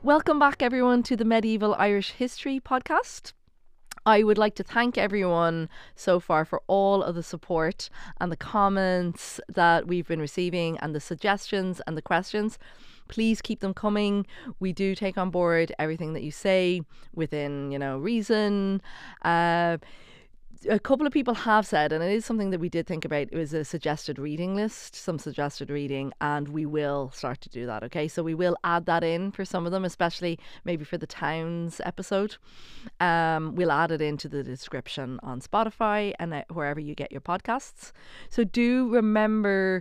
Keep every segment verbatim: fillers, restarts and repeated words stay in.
Welcome back, everyone, to the Medieval Irish History podcast. I would like to thank everyone so far for all of the support and the comments that we've been receiving and the suggestions and the questions. Please keep them coming. We do take on board everything that you say within, you know, reason. Uh, a couple of people have said, and it is something that we did think about, it was a suggested reading list, some suggested reading, and we will start to do that, okay? So we will add that in for some of them, especially maybe for the Towns episode. Um, we'll add it into the description on Spotify and uh, wherever you get your podcasts. So do remember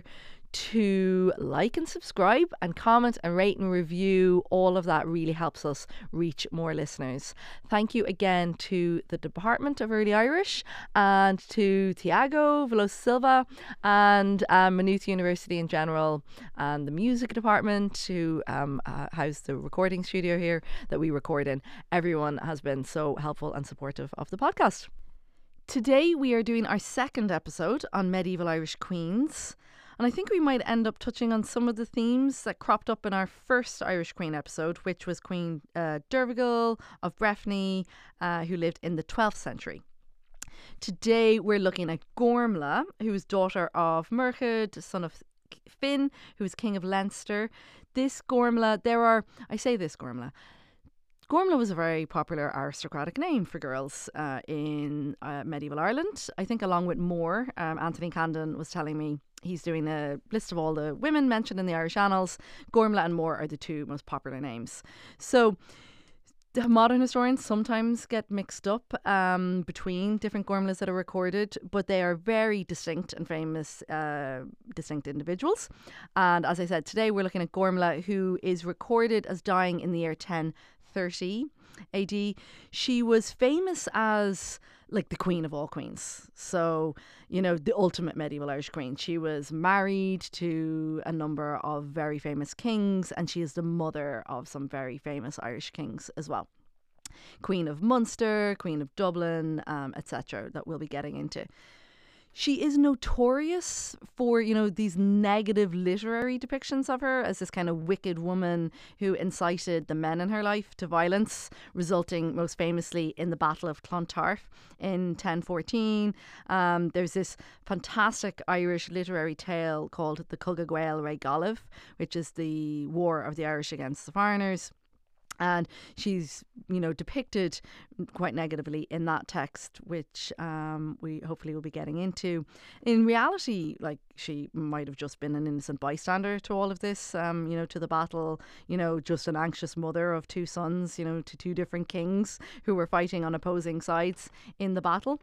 to like and subscribe and comment and rate and review. All of that really helps us reach more listeners. Thank you again to the Department of Early Irish and to Tiago Veloso Silva and um, Maynooth University in general and the music department who um, uh, house the recording studio here that we record in. Everyone has been so helpful and supportive of the podcast. Today we are doing our second episode on medieval Irish queens. And I think we might end up touching on some of the themes that cropped up in our first Irish Queen episode, which was Queen uh, Dervigil of Breffni, uh, who lived in the twelfth century. Today we're looking at Gormla, who was daughter of Murchad, son of Finn, who was king of Leinster. This Gormla, there are, I say this Gormla, Gormla was a very popular aristocratic name for girls uh, in uh, medieval Ireland. I think along with Moore, um, Anthony Candon was telling me he's doing a list of all the women mentioned in the Irish Annals. Gormla and Moore are the two most popular names. So the modern historians sometimes get mixed up um, between different Gormlas that are recorded, but they are very distinct and famous, uh, distinct individuals. And as I said, today we're looking at Gormla, who is recorded as dying in the year ten thirty A D. She was famous as like the queen of all queens. So, you know, the ultimate medieval Irish queen. She was married to a number of very famous kings, and she is the mother of some very famous Irish kings as well. Queen of Munster, Queen of Dublin, um, et cetera, that we'll be getting into. She is notorious for, you know, these negative literary depictions of her as this kind of wicked woman who incited the men in her life to violence, resulting most famously in the Battle of Clontarf in ten fourteen. Um, there's this fantastic Irish literary tale called the Cugga Gael Ray Gallav, which is the war of the Irish against the foreigners. And she's, you know, depicted quite negatively in that text, which um, we hopefully will be getting into. In reality, like, she might have just been an innocent bystander to all of this, um, you know, to the battle, you know, just an anxious mother of two sons, you know, to two different kings who were fighting on opposing sides in the battle.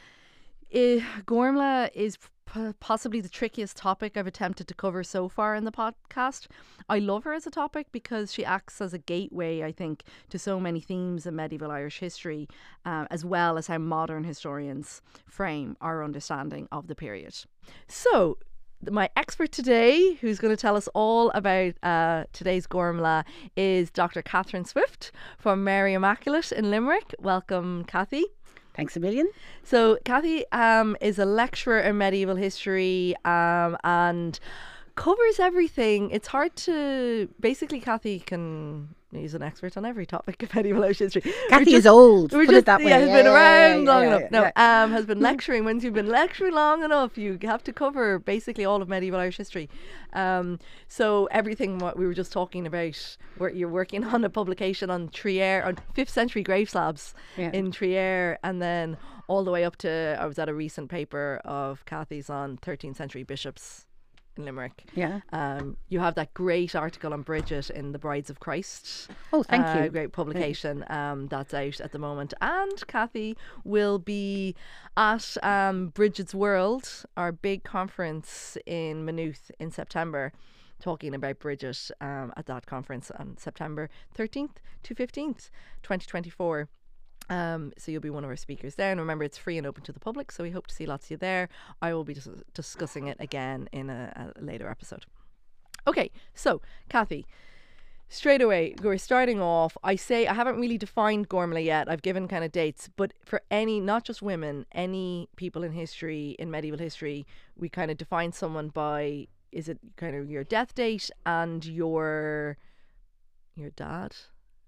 Uh, Gormla is p- possibly the trickiest topic I've attempted to cover so far in the podcast. I love her as a topic because she acts as a gateway, I think, to so many themes in medieval Irish history, uh, as well as how modern historians frame our understanding of the period. So, my expert today, who's going to tell us all about uh, today's Gormla, is Doctor Catherine Swift from Mary Immaculate in Limerick. Welcome, Cathy. Thanks a million. So Cathy um, is a lecturer in medieval history um, and covers everything. It's hard to... Basically, Cathy can... He's an expert on every topic of medieval Irish history. Cathy is old, put just, it that way. Yeah, has yeah, been yeah, around yeah, long yeah, enough. yeah, No, yeah. um, has been lecturing. Once you've been lecturing long enough, you have to cover basically all of medieval Irish history. Um, so everything what we were just talking about, where you're working on a publication on Trier, on fifth century grave slabs Yeah. in Trier, and then all the way up to, I was at a recent paper of Cathy's on thirteenth century bishops in Limerick. Yeah. Um, you have that great article on Bridget in the Brides of Christ. Oh, thank uh, you. Great publication um, that's out at the moment. And Cathy will be at um, Bridget's World, our big conference in Maynooth in September, talking about Bridget um, at that conference on September thirteenth to fifteenth, twenty twenty-four. Um, so you'll be one of our speakers there, and remember, it's free and open to the public, so we hope to see lots of you there. I will be dis- discussing it again in a, a later episode. Okay, so Cathy, straight away we're starting off. I say I haven't really defined Gormla yet. I've given kind of dates, but for any, not just women, any people in history, in medieval history, we kind of define someone by, is it kind of your death date and your your dad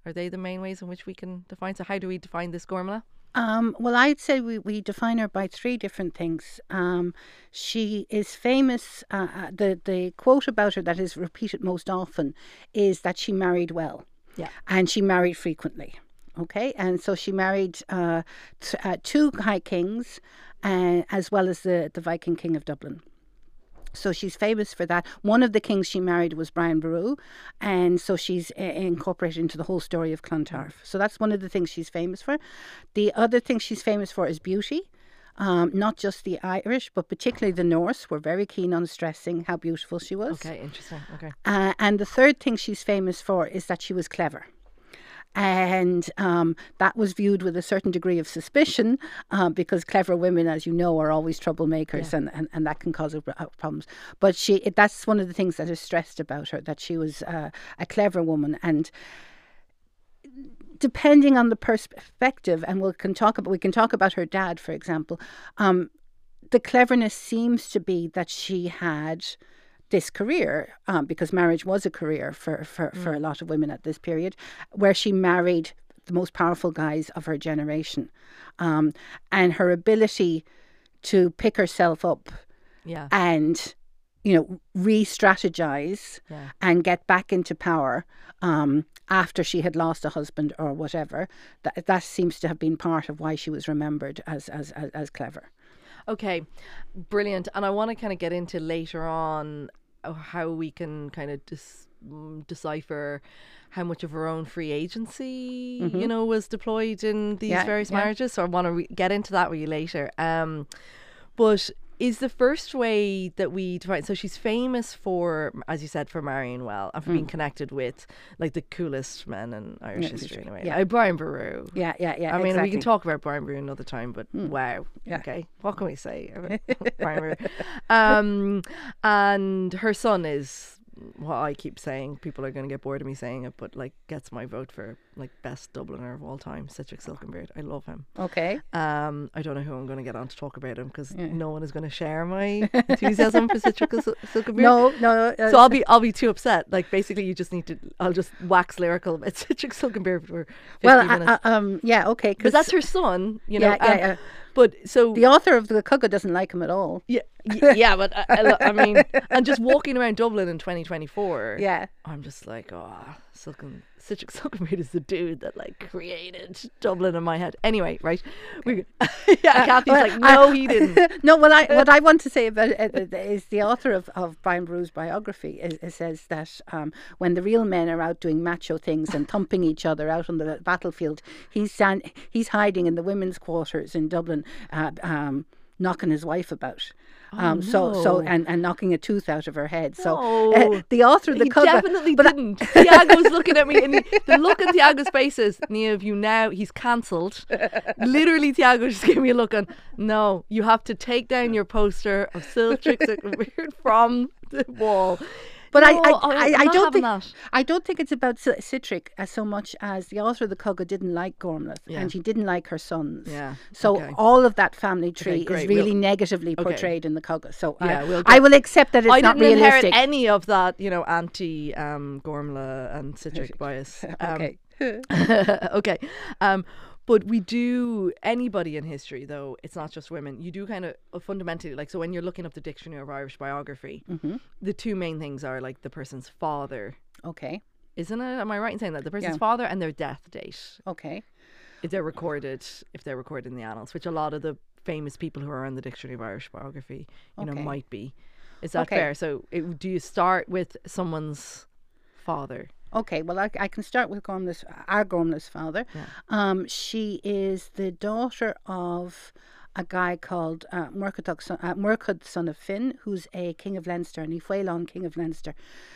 Are they the main ways in which we can define? So how do we define this Gormla? Um, well, I'd say we, we define her by three different things. Um, she is famous. Uh, uh, the the quote about her that is repeated most often is that she married well, Yeah. and she married frequently. Okay, and so she married uh, t- uh, two high kings, uh, as well as the the Viking king of Dublin. So she's famous for that. One of the kings she married was Brian Boru, and so she's uh, incorporated into the whole story of Clontarf. So that's one of the things she's famous for. The other thing she's famous for is beauty. Um, not just the Irish, but particularly the Norse were very keen on stressing how beautiful she was. Okay, interesting. Okay. Uh, and the third thing she's famous for is that she was clever. And um, that was viewed with a certain degree of suspicion uh, because clever women, as you know, are always troublemakers, yeah. and, and, and that can cause problems. But she that's one of the things that is stressed about her, that she was uh, a clever woman. And depending on the perspective, and we can talk about we can talk about her dad, for example, um, the cleverness seems to be that she had this career, um, because marriage was a career for, for, mm. for a lot of women at this period, where she married the most powerful guys of her generation. Um, and her ability to pick herself up yeah. and, you know, re-strategize yeah. and get back into power um, after she had lost a husband or whatever, that, that seems to have been part of why she was remembered as as, as, as clever. Okay, brilliant. And I want to kind of get into later on how we can kind of dis- decipher how much of her own free agency, mm-hmm. you know, was deployed in these yeah, various yeah. marriages. So I want to re- get into that with you later. Um, but is the first way that we define, so she's famous for, as you said, for marrying well and for mm. being connected with like the coolest men in Irish yeah, history anyway. Yeah. Like Brian Boru. Yeah, yeah, yeah. I mean, exactly. we can talk about Brian Boru another time, but mm. wow. Yeah. Okay. What can we say about Brian Boru? Um, and her son is what I keep saying. People are going to get bored of me saying it, but like gets my vote for like best Dubliner of all time, Citric Silkenbeard. I love him. Okay. Um, I don't know who I'm going to get on to talk about him because yeah. no one is going to share my enthusiasm for Citric Silkenbeard. No, no. no uh, so I'll be I'll be too upset. Like basically, you just need to. I'll just wax lyrical about Citric Silkenbeard for fifty well, minutes. Uh, um, yeah, okay. But that's her son, you know. Yeah, yeah, um, yeah. But so the author of the Cugga doesn't like him at all. Yeah, y- yeah, but I, I, I mean, and just walking around Dublin in twenty twenty-four, yeah, I'm just like, oh, Silken, Citric Silkenbeard is the dude that like created Dublin in my head. Anyway, right? We, yeah, Kathy's uh, well, like, no, I, he didn't. No, what I what I want to say about it is the author of, of Brian Boru's biography is, is says that um, when the real men are out doing macho things and thumping each other out on the battlefield, he's stand, he's hiding in the women's quarters in Dublin, uh, um, knocking his wife about. Um, oh, so no. so and, and knocking a tooth out of her head. So no. uh, the author of the he Cugga definitely but didn't. I, Tiago's looking at me, and he, the look in Tiago's face is, Niamh, you now he's cancelled. Literally, Tiago just gave me a look on. No, you have to take down your poster of Citric Silkenbeard from the wall. But no, I, I, I, I don't think that. I don't think it's about Citric as so much as the author of the Cugga didn't like Gormlaith, yeah. and he didn't like her sons. Yeah. So okay. all of that family tree okay, is really we'll, negatively okay. portrayed in the Cugga. So yeah, I, we'll I will accept that it's I not didn't realistic. inherit any of that, you know, anti um, Gormla and Citric bias. Um, okay. okay. Um, But we do, anybody in history, though, it's not just women, you do kind of uh, fundamentally, like, so when you're looking up the Dictionary of Irish Biography, mm-hmm. the two main things are, like, the person's father. Okay. Isn't it? Am I right in saying that? The person's yeah. father and their death date. Okay. If they're recorded, if they're recorded in the annals, which a lot of the famous people who are in the Dictionary of Irish Biography, you okay. know, might be. Is that okay. fair? So it, do you start with someone's father? Okay, well, I, I can start with Gormlaith's, our Gormlaith's father. Yeah. Um, she is the daughter of a guy called uh, Murchad, son, uh, Murchad, son of Finn, who's a king of Leinster, and Fhuailán, king of Leinster.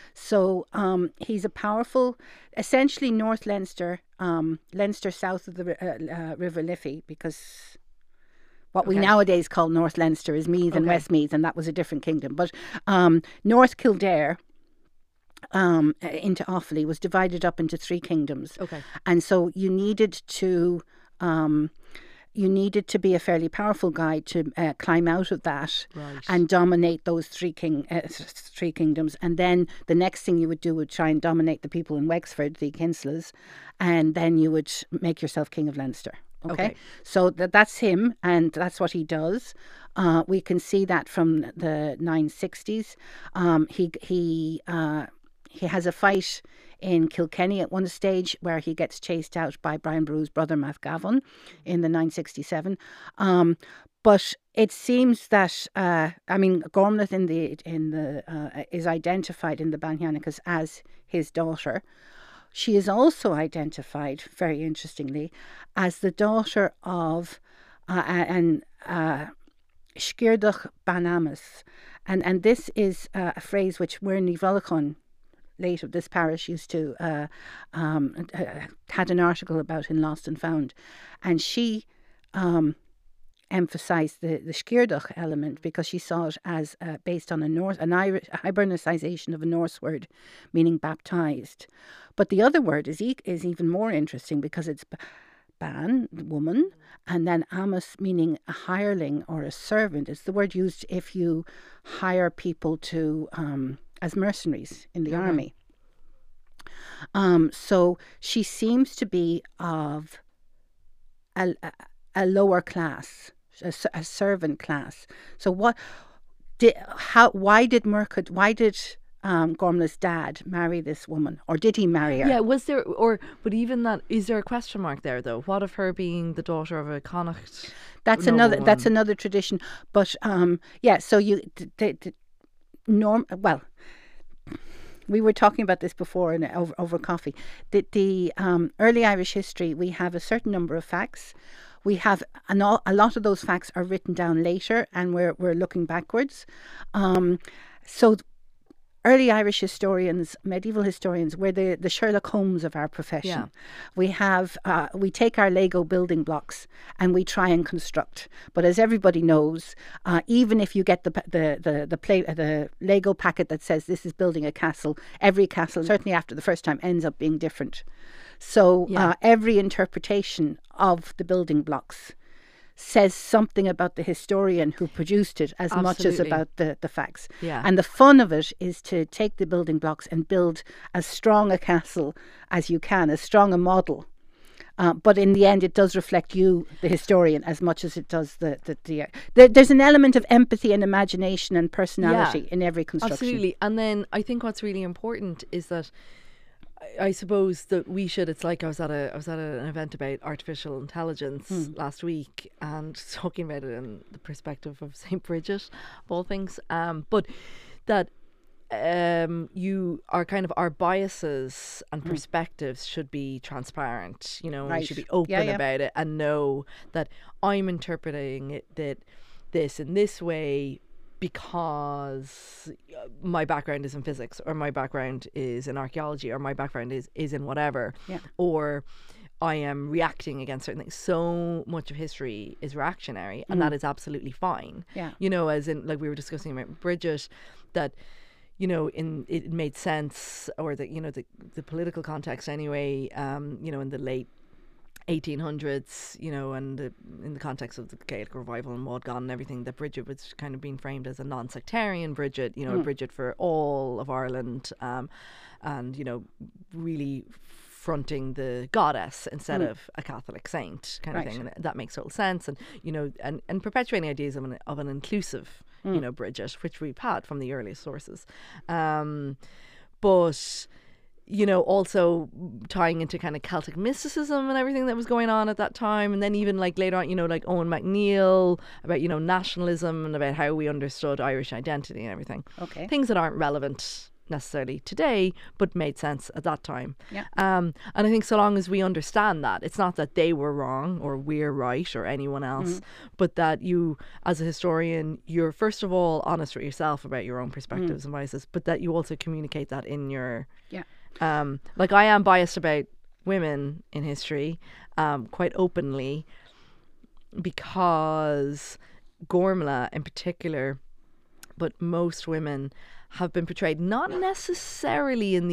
So um, he's a powerful, essentially North Leinster, um, Leinster south of the uh, uh, River Liffey, because what we okay. nowadays call North Leinster is Meath okay. and Westmeath, and that was a different kingdom. But um, North Kildare, Um, into Offaly, was divided up into three kingdoms. Okay. And so you needed to um, you needed to be a fairly powerful guy to uh, climb out of that Right. and dominate those three king uh, three kingdoms. And then the next thing you would do would try and dominate the people in Wexford, the Kinsellas, and then you would make yourself king of Leinster. Okay, Okay. so that that's him, and that's what he does. Uh, we can see that from the nine sixties. Um, he he uh, he has a fight in Kilkenny at one stage where he gets chased out by Brian Boru's brother Mathgavin in the nine sixty-seven. Um, but it seems that uh, I mean Gormleth in the in the uh, is identified in the Banyanicas as his daughter. She is also identified, very interestingly, as the daughter of uh, an uh, Scirdach Banamas. And, and this is uh, a phrase which we're in Nivolacon, late of this parish, used to, uh, um, uh, had an article about in Lost and Found. And she um, emphasised the, the Scirdach element because she saw it as uh, based on a Norse, an Irish a Hibernicization of a Norse word meaning baptized. But the other word is e- is even more interesting because it's ban, woman, and then amos, meaning a hireling or a servant. It's the word used if you hire people to um, as mercenaries in the Okay. army. Um, so she seems to be of a, a, a lower class, a, s- a servant class. So what did how why did Murcud why did um, Gormla's dad marry this woman, or did he marry her? Yeah, was there, or, but even that, is there a question mark there though? What of her being the daughter of a Connacht? That's another. noblewoman? That's another tradition. But um, yeah. So you the, the, the norm. Well, we were talking about this before in, over over coffee. The the um, early Irish history. We have a certain number of facts. We have an, all, a lot of those facts are written down later, and we're we're looking backwards. Um, so. Early Irish historians, medieval historians, were the, the Sherlock Holmes of our profession. Yeah. We have uh, we take our Lego building blocks and we try and construct. But as everybody knows, uh, even if you get the the the the, play, the Lego packet that says this is building a castle, every castle, certainly after the first time, ends up being different. So Yeah. uh, every interpretation of the building blocks says something about the historian who produced it as much as Absolutely. about the, the facts. Yeah. And the fun of it is to take the building blocks and build as strong a castle as you can, as strong a model. Uh, but in the end, it does reflect you, the historian, as much as it does the the. the, uh, the there's an element of empathy and imagination and personality Yeah. in every construction. Absolutely. And then I think what's really important is that I, I suppose that we should. It's like I was at a I was at a, an event about artificial intelligence last week and talking about it in the perspective of Saint Bridget, of all things. Um, but that um you are kind of our biases and perspectives should be transparent, you know, and we Right. should be open Yeah, yeah. about it and know that I'm interpreting it that this in this way because uh, my background is in physics, or my background is in archaeology, or my background is is in whatever. Yeah. Or I am reacting against certain things. So much of history is reactionary, and that is absolutely fine. Yeah. You know, as in, like we were discussing about Bridget, that, you know, in it made sense, or that, you know, the the political context anyway, um, you know, in the late eighteen hundreds, you know, and the, in the context of the Gaelic revival and Maud and everything, that Bridget was kind of being framed as a non-sectarian Bridget, you know, a Bridget for all of Ireland, um, and, you know, really fronting the goddess instead of a Catholic saint kind Right. of thing. And that makes total sense. And, you know, and, and perpetuating ideas of an, of an inclusive, you know, Bridget, which we've had from the earliest sources. Um, but... you know, also tying into kind of Celtic mysticism and everything that was going on at that time. And then even like later on, you know, like Owen MacNeil about, you know, nationalism and about how we understood Irish identity and everything. Okay. Things that aren't relevant necessarily today, but made sense at that time. Yeah. Um, and I think so long as we understand that, it's not that they were wrong or we're right or anyone else, but that you, as a historian, you're first of all honest with yourself about your own perspectives and biases, but that you also communicate that in your... Yeah. Um, like I am biased about women in history, um, quite openly, because Gormla in particular, but most women have been portrayed not necessarily in the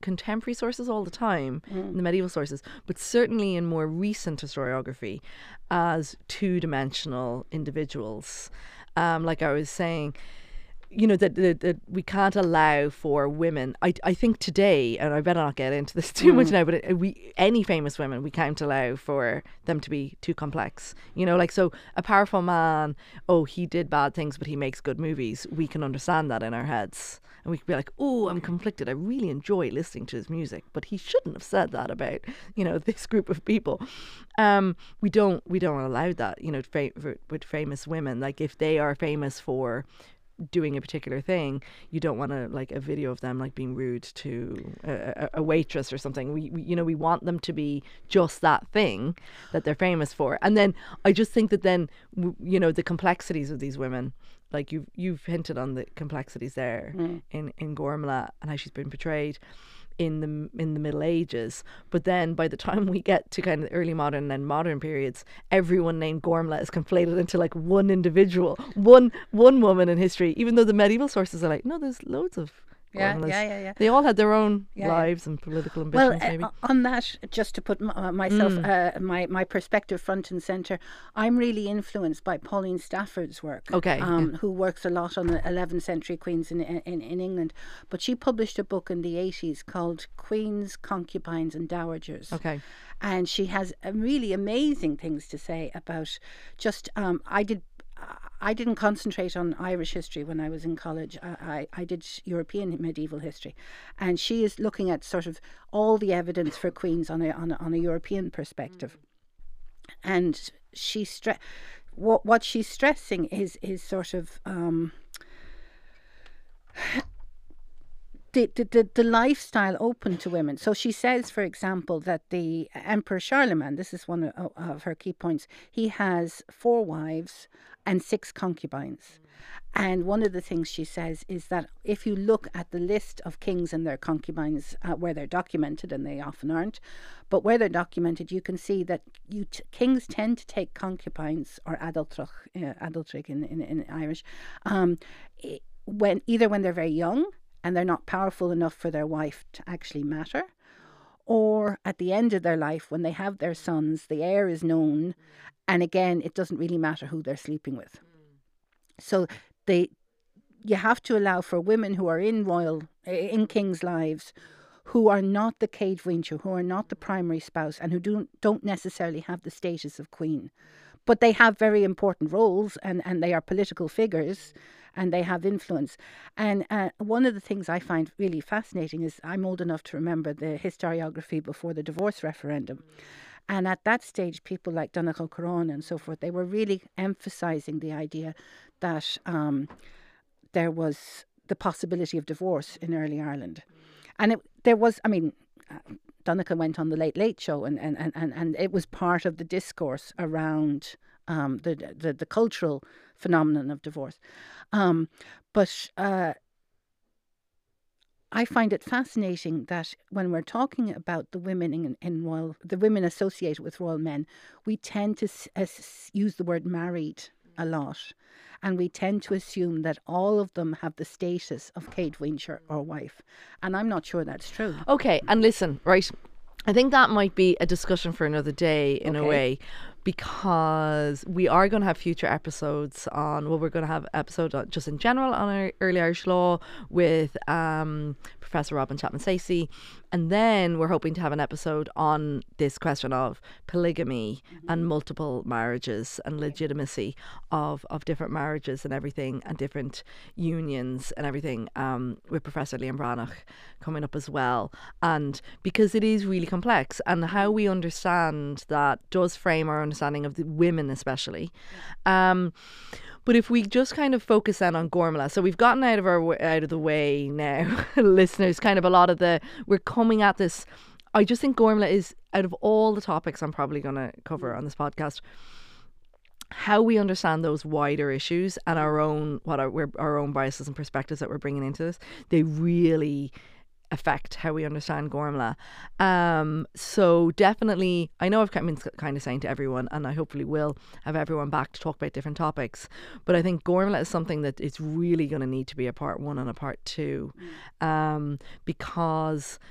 contemporary sources all the time, mm. in the medieval sources, but certainly in more recent historiography, as two-dimensional individuals. Um, like I was saying, you know, that, that, that we can't allow for women. I, I think today, and I better not get into this too mm. much now, but it, we any famous women, we can't allow for them to be too complex. You know, like, so a powerful man, oh, he did bad things, but he makes good movies. We can understand that in our heads. And we could be like, oh, I'm conflicted. I really enjoy listening to his music, but he shouldn't have said that about, you know, this group of people. Um, we don't we don't allow that, you know, fa- with famous women. Like, if they are famous for doing a particular thing, you don't want to, like, a video of them like being rude to a, a waitress or something. We, we you know we want them to be just that thing that they're famous for. And then I just think that then, you know, the complexities of these women, like you've you've hinted on the complexities there mm. in in Gormlagh and how she's been portrayed in the in the Middle Ages, but then by the time we get to kind of the early modern and modern periods, everyone named Gormlagh is conflated into like one individual, one one woman in history, even though the medieval sources are like, no, there's loads of yeah, yeah, yeah, yeah. They all had their own yeah, lives yeah. and political ambitions. Well, maybe. Uh, on that, just to put m- uh, myself, mm. uh, my my perspective front and centre, I'm really influenced by Pauline Stafford's work. Okay, um, yeah. who works a lot on the eleventh century queens in, in in England, but she published a book in the eighties called Queens, Concubines, and Dowagers. Okay. And she has uh, really amazing things to say about just. Um, I did. I didn't concentrate on Irish history when I was in college. I, I, I did European medieval history, and she is looking at sort of all the evidence for queens on a on a, on a European perspective. And she stre- what what she's stressing is is sort of um, the, the the the lifestyle open to women. So she says, for example, that the Emperor Charlemagne, this is one of, of her key points, he has four wives and six concubines. And one of the things she says is that if you look at the list of kings and their concubines, uh, where they're documented, and they often aren't, but where they're documented, you can see that you t- kings tend to take concubines, or adultrach, uh, adultrich in, in, in Irish, um, when either when they're very young and they're not powerful enough for their wife to actually matter, or at the end of their life when they have their sons, the heir is known, and again, it doesn't really matter who they're sleeping with. So they, you have to allow for women who are in royal, in kings' lives, who are not the Céadmhaointe, who are not the primary spouse, and who don't don't necessarily have the status of queen, but they have very important roles, and, and they are political figures, and they have influence. And uh, one of the things I find really fascinating is I'm old enough to remember the historiography before the divorce referendum. And at that stage, people like Donogh Corán and so forth, they were really emphasising the idea that um, there was the possibility of divorce in early Ireland. And it, there was, I mean, uh, Donogh went on the Late Late Show, and, and, and, and it was part of the discourse around um, the, the, the cultural phenomenon of divorce. Um, but uh, I find it fascinating that when we're talking about the women in, in royal, the women associated with royal men, we tend to s- s- use the word married a lot, and we tend to assume that all of them have the status of Céadmhaointe or wife, and I'm not sure that's true. Okay, and listen, right, I think that might be a discussion for another day in okay. a way, because we are going to have future episodes on, well, we're going to have episode on, just in general on our early Irish law with um, Professor Robin Chapman-Stacey, and then we're hoping to have an episode on this question of polygamy mm-hmm. and multiple marriages and legitimacy of, of different marriages and everything, and different unions and everything, um, with Professor Liam Branagh coming up as well. And because it is really complex, and how we understand that does frame our understanding of the women especially. Um, but if we just kind of focus then on Gormlagh, so we've gotten out of our out of the way now, listeners, kind of a lot of the, we're coming at this. I just think Gormlagh is, out of all the topics I'm probably going to cover on this podcast, how we understand those wider issues and our own, what are we're, our own biases and perspectives that we're bringing into this, they really affect how we understand Gormlagh. Um, so definitely, I know I've been kind of saying to everyone, and I hopefully will have everyone back to talk about different topics, but I think Gormlagh is something that is really going to need to be a part one and a part two, um, because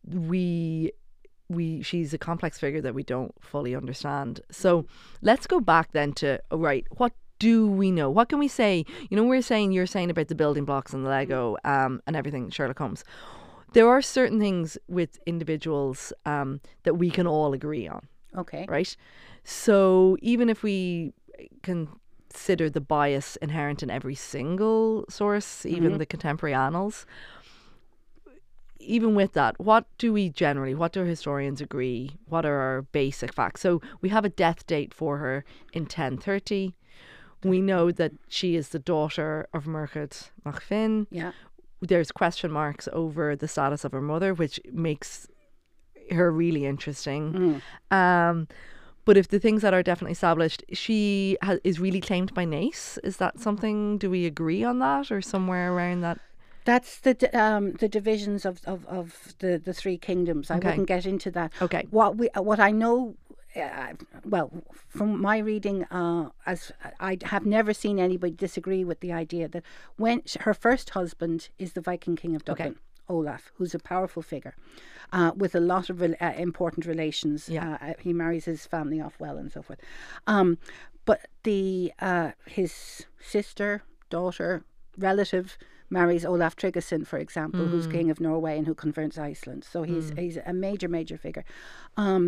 we we she's a complex figure that we don't fully understand. So let's go back then to, right, what do we know? What can we say? You know, we're saying, you're saying about the building blocks and the Lego um, and everything, Sherlock Holmes. There are certain things with individuals um, that we can all agree on. Okay. Right? So even if we consider the bias inherent in every single source, even Mm-hmm. the contemporary annals, even with that, what do we generally, what do historians agree? What are our basic facts? So we have a death date for her in ten thirty. We know that she is the daughter of Murchad Mac Fin. Yeah. There's question marks over the status of her mother, which makes her really interesting. Mm. Um, but if the things that are definitely established, she ha- is really claimed by Naas. Is that something? Do we agree on that, or somewhere around that? That's the d- um, the divisions of, of, of the, the three kingdoms. I Okay. wouldn't get into that. Okay. What we what I know, uh, well, from my reading, uh, as I have never seen anybody disagree with the idea that when sh- her first husband is the Viking king of Dublin, Okay. Olaf, who's a powerful figure, uh, with a lot of re- uh, important relations. Yeah. Uh, he marries his family off well and so forth. Um, but the uh, his sister, daughter, relative marries Olaf Tryggvason, for example, Mm. who's king of Norway and who converts Iceland. So he's Mm. he's a major, major figure. Um,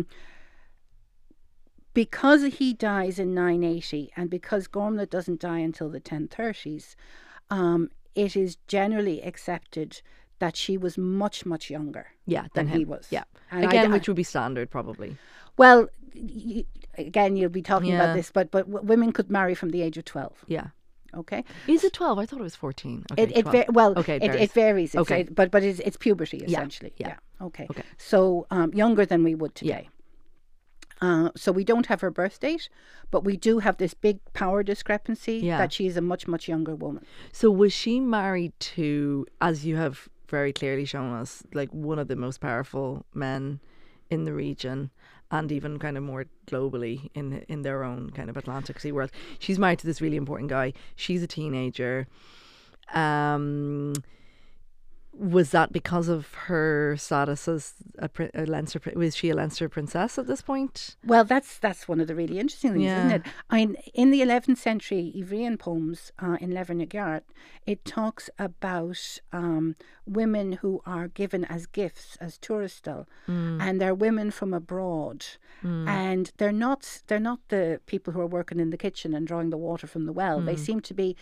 because he dies in nine eighty and because Gormleth doesn't die until the ten thirties, um, it is generally accepted that she was much, much younger Yeah, than than he him. was. Yeah. And I- Again, I- which would be standard probably. well, y- again, you'll be talking Yeah. about this, but but w- women could marry from the age of twelve. Yeah. Okay, Is it twelve? I thought it was fourteen. Okay, it it twelve. va- well, Okay, it, varies. it varies. It's, Okay. it- but but it's, it's puberty Yeah, essentially. yeah. Okay. Okay. So um, younger than we would today. Uh, so we don't have her birth date, but we do have this big power discrepancy Yeah. that she is a much much younger woman. So was she married to, as you have very clearly shown us, like one of the most powerful men in the region and even kind of more globally in in their own kind of Atlantic Sea world? She's married to this really important guy. She's a teenager. Um, was that because of her status as a, prin- a Leinster? prin- Was she a Leinster princess at this point? Well, that's that's one of the really interesting things, Yeah. isn't it? I mean, in the eleventh century Ivrian poems uh, in Lever it talks about um, women who are given as gifts, as turistal, and they're women from abroad, and they're not they're not the people who are working in the kitchen and drawing the water from the well. They seem to be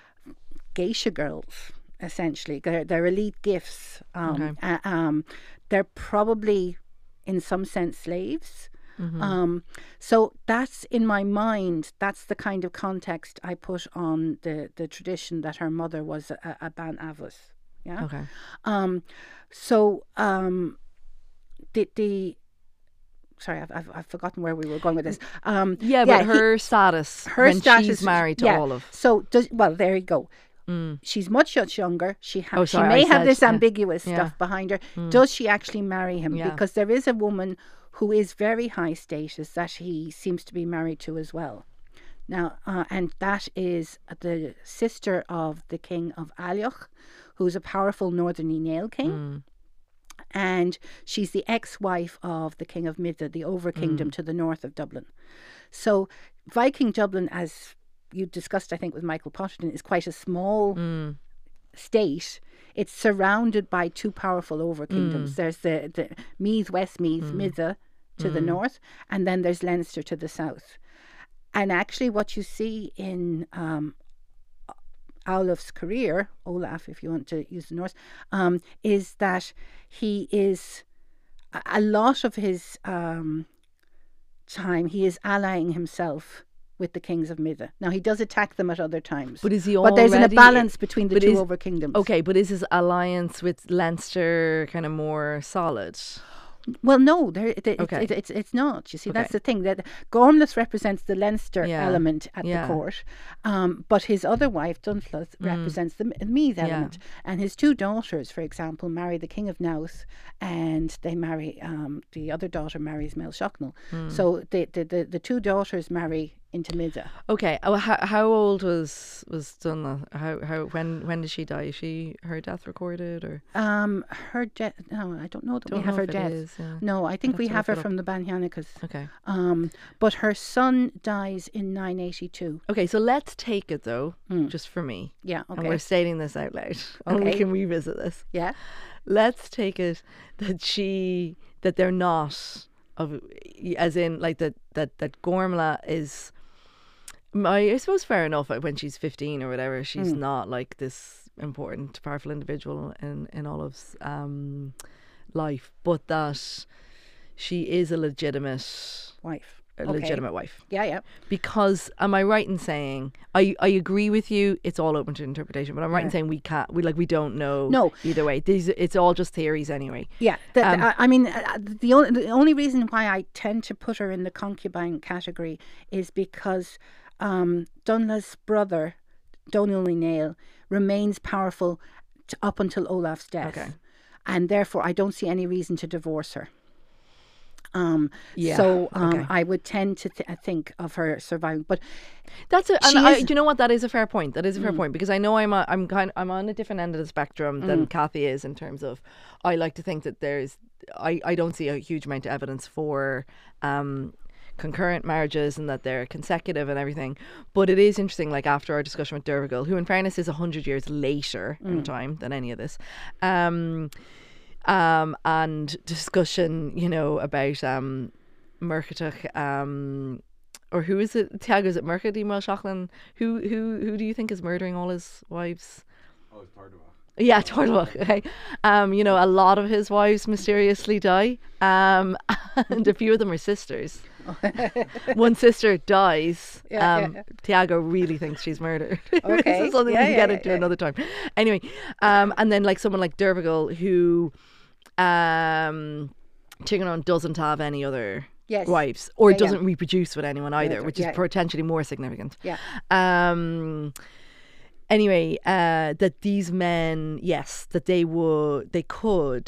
geisha girls. Essentially, they're, they're elite gifts. Um, Okay. uh, um, they're probably, in some sense, slaves. Um, so that's in my mind. That's the kind of context I put on the, the tradition that her mother was a, a Ban Avos. Yeah. Okay. Um, so um, the the sorry, I've, I've I've forgotten where we were going with this. Um, Yeah, but he- her status her when status she's married to yeah. Olaf. So does well. There you go. Mm. She's much much younger. She ha- Oh, she sorry, may I have said- this yeah. ambiguous Yeah. stuff behind her. Does she actually marry him? Yeah. Because there is a woman who is very high status that he seems to be married to as well. Now, uh, and that is the sister of the king of Alioch, who's a powerful northern Nail king. Mm. And she's the ex-wife of the king of Midda, the over kingdom to the north of Dublin. So Viking Dublin, as you discussed, I think, with Michael Potterton, is quite a small Mm. state. It's surrounded by two powerful over kingdoms. There's the, the Meath, Westmeath, Midda to the north, and then there's Leinster to the south. And actually, what you see in um, Olaf's career, Olaf, if you want to use the Norse, um, is that he is a- a lot of his um, time he is allying himself with the kings of Midda. Now he does attack them at other times, But is he but there's an already- imbalance between the but two is- over kingdoms. Okay, but is his alliance with Leinster kind of more solid? Well, no, there, it, it, Okay. it, it's it's not. You see, that's Okay. the thing. That Gormless represents the Leinster Yeah. element at Yeah. the court, um, but his other wife, Dunfluth, represents the M- Meath Yeah. element. And his two daughters, for example, marry the King of Naus, and they marry um, the other daughter marries Mel Shocknell. So the, the the the two daughters marry into Midda. Okay. Oh, how, how old was was Dunla? How how when when did she die? Is she her death recorded or? Um, her death. No, I don't know that Don't we have know her if it death. is, yeah. No, I think have we to have look her it up. from the Banyanicas. Okay. Um, but her son dies in nine eighty-two. Okay. So let's take it though, Mm. just for me, Yeah. and Okay. we're stating this out loud, and we Okay. can revisit this. Yeah. Let's take it that she that they're not of as in like that that that Gormla is. I, I suppose fair enough. Like when she's fifteen or whatever, she's Mm. not like this important, powerful individual in in Olive's um, life, but that she is a legitimate, Wife. a Okay. legitimate wife. Yeah. Yeah. Because am I right in saying I I agree with you? It's all open to interpretation, but I'm right in Yeah. saying we can't. We like we don't know. No. Either way, these it's all just theories anyway. Yeah, the, Um, I, I mean, uh, the only the only reason why I tend to put her in the concubine category is because um, Dunla's brother, Donal Nail, remains powerful t- up until Olaf's death, Okay. and therefore I don't see any reason to divorce her. Um, Yeah, so um, okay. I would tend to th- think of her surviving, but That's a, and She I, is- do you know what? That is a fair point. That is a fair point because I know I'm a, I'm kind I'm on a different end of the spectrum than Kathy is in terms of I like to think that there's I, I don't see a huge amount of evidence for um concurrent marriages and that they're consecutive and everything. But it is interesting, like after our discussion with Dervigal, who in fairness is a hundred years later in time than any of this. Um um and discussion, you know, about um Murkatuck, um or who is it? Tiago, is it Murkad Emil Shocklin? Who who who do you think is murdering all his wives? Oh, it's part of it. Yeah, Tordwalk. Okay, um, you know, a lot of his wives mysteriously die, um, and a few of them are sisters. One sister dies. Yeah, um, yeah. Tiago really thinks she's murdered. Okay. This is something Yeah, we can yeah, get yeah, into yeah. another time. Anyway, um, and then like someone like Dervigal who, um, Tiganon doesn't have any other. Yes. Wives, or Yeah, yeah. doesn't reproduce with anyone either, Yeah, which yeah. is potentially more significant. yeah, Um. Anyway, uh, that these men, yes, that they would, they could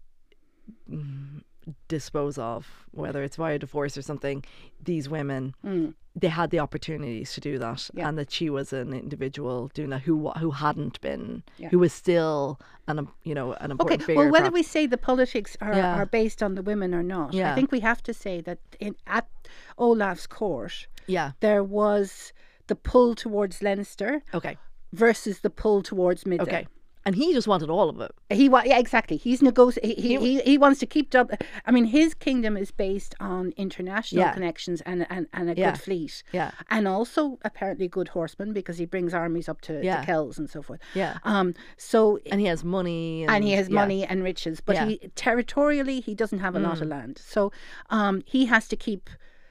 mm, dispose of, whether it's via divorce or something. These women, Mm. they had the opportunities to do that, Yeah. and that she was an individual doing that who wa- who hadn't been, Yeah. who was still an um, you know an Okay, important figure. well, whether perhaps. we say the politics are, Yeah. are based on the women or not, Yeah. I think we have to say that in at Olaf's court, yeah, there was the pull towards Leinster okay, versus the pull towards Midda. okay, and he just wanted all of it. He wa- yeah, exactly. He's negoti- he, he, he, he wants to keep Dublin. I mean, his kingdom is based on international Yeah. connections and, and, and a Yeah. good fleet. Yeah. And also apparently good horsemen because he brings armies up to, Yeah. to Kells and so forth. Yeah. Um. So And he has money, and, and he has yeah. money and riches, but Yeah. he territorially he doesn't have a lot of Mm. land. So um, he has to keep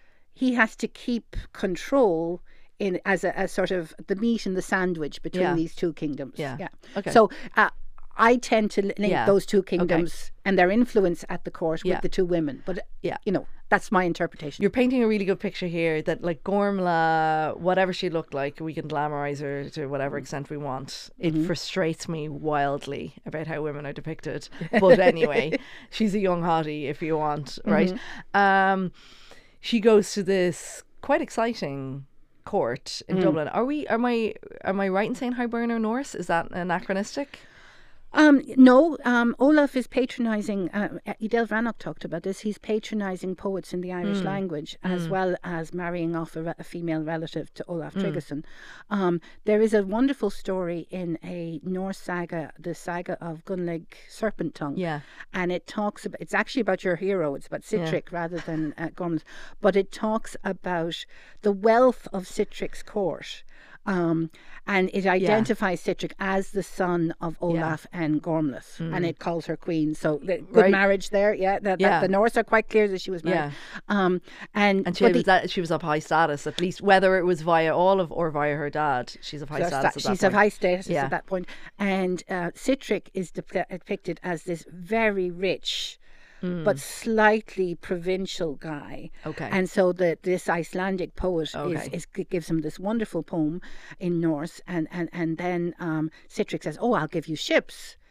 he has to keep control in as a as sort of the meat and the sandwich between Yeah. these two kingdoms. Yeah. Okay. So uh, I tend to link Yeah. those two kingdoms and their influence at the court with Yeah. the two women. But Yeah. you know that's my interpretation. You're painting a really good picture here that like Gormla, whatever she looked like, we can glamorize her to whatever extent we want. It frustrates me wildly about how women are depicted. But anyway, she's a young hottie if you want, right? Um, she goes to this quite exciting court in Dublin. Are we am I am I right in saying Hiberno Norse? Is that anachronistic? Um, no, um, Olaf is patronising, uh, Edel Vrannock talked about this, he's patronising poets in the Irish language as well as marrying off a, re- a female relative to Olaf Tryggvason. Um, there is a wonderful story in a Norse saga, the saga of Gunlig Serpent Tongue. Yeah. And it talks about, it's actually about your hero, it's about Sitrick rather than uh, Gormless, but it talks about the wealth of Sitrick's court. Um, and it identifies Sitrick as the son of Olaf and Gormless, and it calls her queen. So the, good Right. marriage there, yeah. That, that- Yeah. the Norse are quite clear that she was married. Um, and And she but was the- that she was of high status, at least whether it was via Olive or via her dad. She's of high so status. that- at she's that of point. high status Yeah. at that point. And uh, Sitrick is dep- depicted as this very rich, but slightly provincial guy. Okay. And so the this Icelandic poet Okay. is, is gives him this wonderful poem in Norse, and and and then um, Sitrick says, "Oh, I'll give you ships."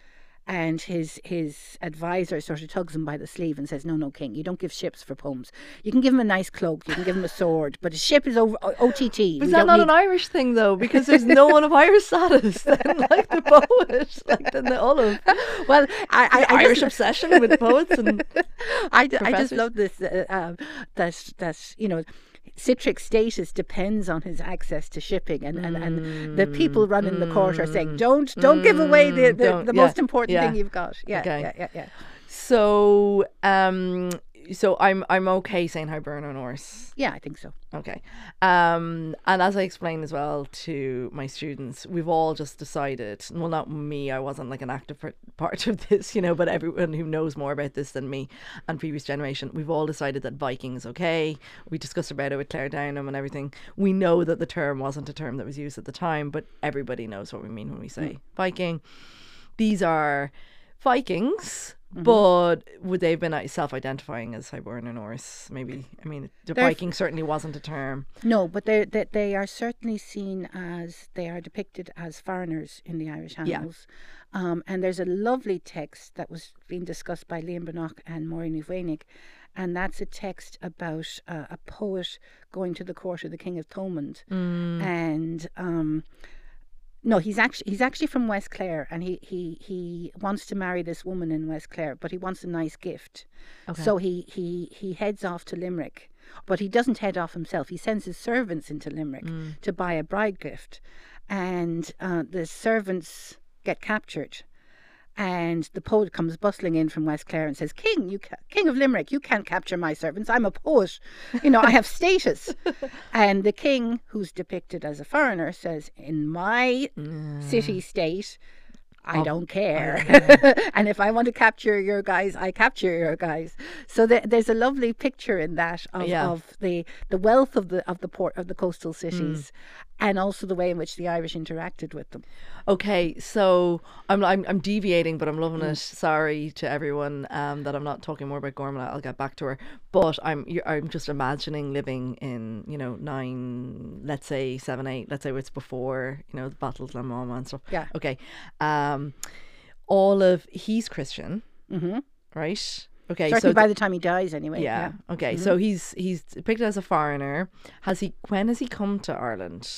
and his his advisor sort of tugs him by the sleeve and says, "No, no, king, you don't give ships for poems. You can give him a nice cloak, you can give him a sword, but a ship is over O T T." Is that not need... an Irish thing though? Because there's no one of Irish status then, like the poet, like then the Olive. Well, I, I, I Irish just, obsession with poets and I, I just love this uh, um, that that you know. Sihtric's status depends on his access to shipping, and, and, and the people running the court are saying, "Don't don't mm, give away the the, the yeah, most important yeah. thing you've got." Yeah, okay. yeah, yeah, yeah. So, um, so I'm I'm okay saying Hiberno Norse. Yeah, I think so. Okay, um, and as I explained as well to my students, we've all just decided. Well, not me. I wasn't like an active part of this, you know, but everyone who knows more about this than me and previous generation, we've all decided that Viking is okay. We discussed about it with Claire Downham and everything. We know that the term wasn't a term that was used at the time, but everybody knows what we mean when we say mm. Viking. These are Vikings. Mm-hmm. But would they have been self-identifying as Hiberno Norse? Maybe. I mean, the They're, Viking certainly wasn't a term. No, but they they they are certainly seen as, they are depicted as foreigners in the Irish annals. Yeah. Um, and there's a lovely text that was being discussed by Liam Bannock and Maureen Ní Bhaoinig, and that's a text about uh, a poet going to the court of the King of Thomond, mm. and. Um, No, he's actually he's actually from West Clare, and he, he, he wants to marry this woman in West Clare, but he wants a nice gift. Okay. So he, he, he heads off to Limerick, but he doesn't head off himself. He sends his servants into Limerick mm. to buy a bride gift, and uh, the servants get captured. And the poet comes bustling in from West Clare and says, King, you ca- King of Limerick, you can't capture my servants. I'm a poet. You know, I have status. And the king, who's depicted as a foreigner, says, in my mm. city-state, I oh, don't care. Oh, and if I want to capture your guys, I capture your guys. So th- there's a lovely picture in that of, yeah. of the, the wealth of the of the port of the coastal cities, mm. and also the way in which the Irish interacted with them. Okay, so I'm I'm, I'm deviating, but I'm loving mm. it. Sorry to everyone um, that I'm not talking more about Gormlagh. I'll get back to her. But I'm I'm just imagining living in, you know, nine, let's say seven, eight, let's say it's before, you know, the Battle of Glenmama and stuff. Yeah. Okay. Um, all of he's Christian, mm-hmm. right? Okay, certainly so by the time he dies, anyway. Yeah. yeah. Okay, mm-hmm. so he's he's depicted as a foreigner. Has he? When has he come to Ireland?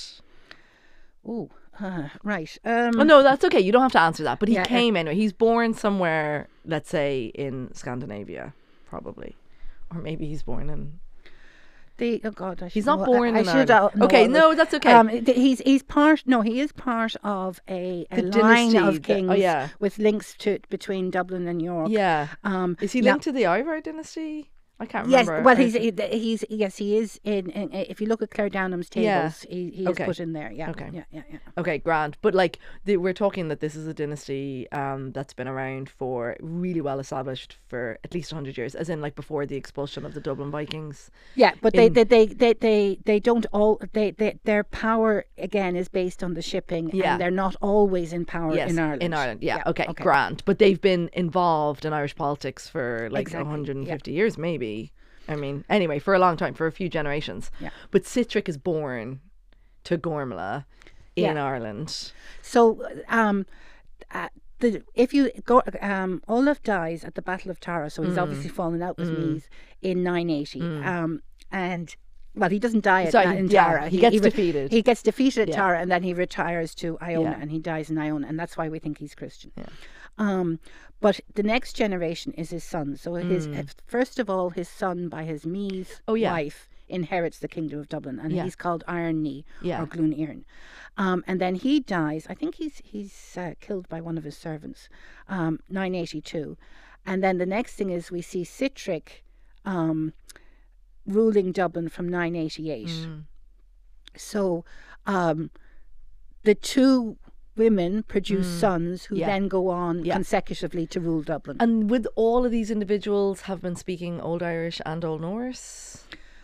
Oh, uh, right. Um, oh no, that's okay. You don't have to answer that. But he yeah, came uh, anyway. He's born somewhere, let's say in Scandinavia, probably, or maybe he's born in. The, oh God, I he's not know, born I, in I should Ireland. Okay, no, that's okay. Um, he's he's part. No, he is part of a, a line of kings the, oh, yeah. with links to between Dublin and York. Yeah. Um, is he linked now, to the Ivar dynasty? I can't yes, remember. Well, he's he, he's yes, he is in, in. If you look at Claire Downham's tables, yeah. he he okay. is put in there. Yeah. Okay. Yeah. Yeah. yeah. Okay. Grand. But like the, we're talking that this is a dynasty um that's been around for really well established for at least a hundred years, as in like before the expulsion of the Dublin Vikings. Yeah, but in, they, they, they they they they don't all they, they their power again is based on the shipping. Yeah. And they're not always in power yes, in Ireland. In Ireland. Yeah. yeah. Okay, okay. Grand. But they've been involved in Irish politics for like exactly. one hundred fifty yeah. years, maybe. I mean, anyway, for a long time, for a few generations. Yeah. But Sihtric is born to Gormlagh in yeah. Ireland. So, um, uh, the, if you go, um, Olaf dies at the Battle of Tara, so he's mm. obviously fallen out with mm. Meath in nine eighty. Mm. Um, and well, he doesn't die at, Sorry, uh, in yeah, Tara. He, he gets he re- defeated. He gets defeated at yeah. Tara, and then he retires to Iona, yeah. and he dies in Iona, and that's why we think he's Christian. Yeah. Um, but the next generation is his son. So his Mm. first of all, his son by his Meath Oh, yeah. wife inherits the kingdom of Dublin, and Yeah. he's called Iron Knee Yeah. or Glún Iarn. Um, and then he dies. I think he's he's uh, killed by one of his servants. Um, nine eighty-two, and then the next thing is we see Sihtric um, ruling Dublin from nine eighty-eight. Mm. So um, the two women produce Mm. sons who Yeah. then go on Yeah. consecutively to rule Dublin. And would all of these individuals have been speaking Old Irish and Old Norse?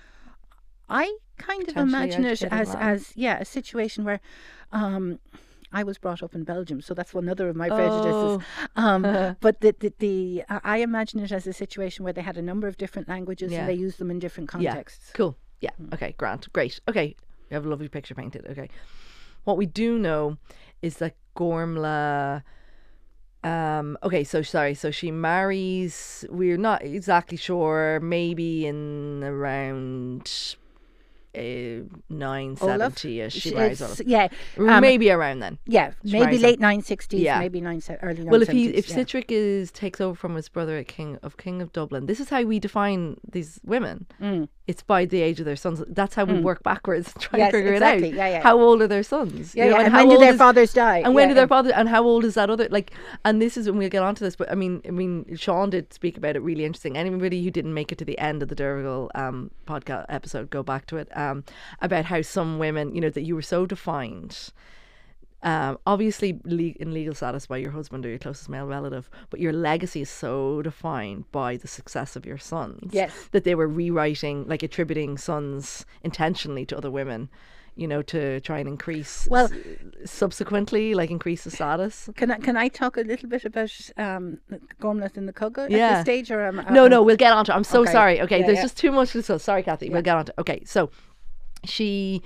I kind of Potentially imagine it educated as, Latin. as yeah, a situation where um, I was brought up in Belgium, so that's another of my prejudices. Oh. Um, but the, the, the uh, I imagine it as a situation where they had a number of different languages Yeah. and they used them in different contexts. Yeah. Cool. Yeah. Okay. Grant. Great. Okay. We have a lovely picture painted. Okay. What we do know is that Gormlagh Um, okay, so sorry, so she marries, we're not exactly sure, maybe in around uh, nine seventy-ish she She- marries it's- Olaf. Yeah, um, Maybe around then. yeah, she maybe marries late him. nine sixties, Yeah. maybe nine se- early nine Well, if seventies. he if yeah. Sitrick is takes over from his brother at King of King of Dublin, this is how we define these women. Mm. It's by the age of their sons. That's how we work backwards and try Yes, to figure exactly. it out. Yeah, yeah. How old are their sons? Yeah, You know, yeah. And how when do old their is- fathers die? And when Yeah, did their yeah. father? And how old is that other? Like, and this is when we'll get onto this. But I mean, I mean, Sean did speak about it. Really interesting. Anybody who didn't make it to the end of the Derrigal um podcast episode, go back to it. Um, about how some women, you know, that you were so defined. Um, obviously le- in legal status by your husband or your closest male relative, but your legacy is so defined by the success of your sons. Yes. That they were rewriting, like attributing sons intentionally to other women, you know, to try and increase, Well- s- subsequently, like increase the status. Can I can I talk a little bit about um, Gormleth and the Cugga at Yeah. this stage? Or am, No, um, no, we'll get on to it. I'm so okay. sorry. Okay, Yeah, there's yeah. just too much to discuss. Sorry, Kathy. We'll get on to it. Okay, so she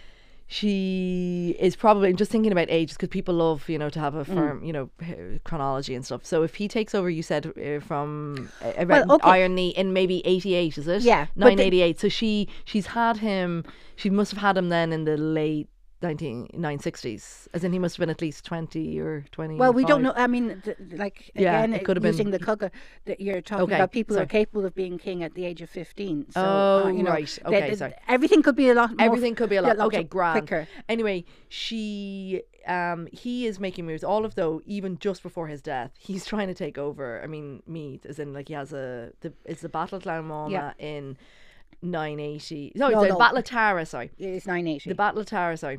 she is probably, I'm just thinking about ages because people love, you know, to have a Mm. firm, you know, h- chronology and stuff. So if he takes over, you said uh, from uh, about Well, okay. Iron Knee in maybe eighty-eight, is it? Yeah, but nine the- eighty-eight. So she she's had him. She must have had him then in the late nineteen nine sixties, as in he must have been at least twenty or twenty. Well, we don't know. I mean, th- like Yeah, again, it could have been- using the Cugga, that you're talking Okay, about people who sorry. are capable of being king at the age of fifteen. So, Oh, uh, you know, right. they- Okay, they- sorry. Everything could be a lot. More, Everything could be a lot. lot Okay, grand. quicker. Anyway, she, um, he is making moves. All of though, even just before his death, he's trying to take over. I mean, Meath, as in like he has a the it's the Battle of Glenmama Yeah. in nine eighty. No, No, the no. Battle of Tara. Sorry, It's nine eighty. the Battle of Tara. Sorry.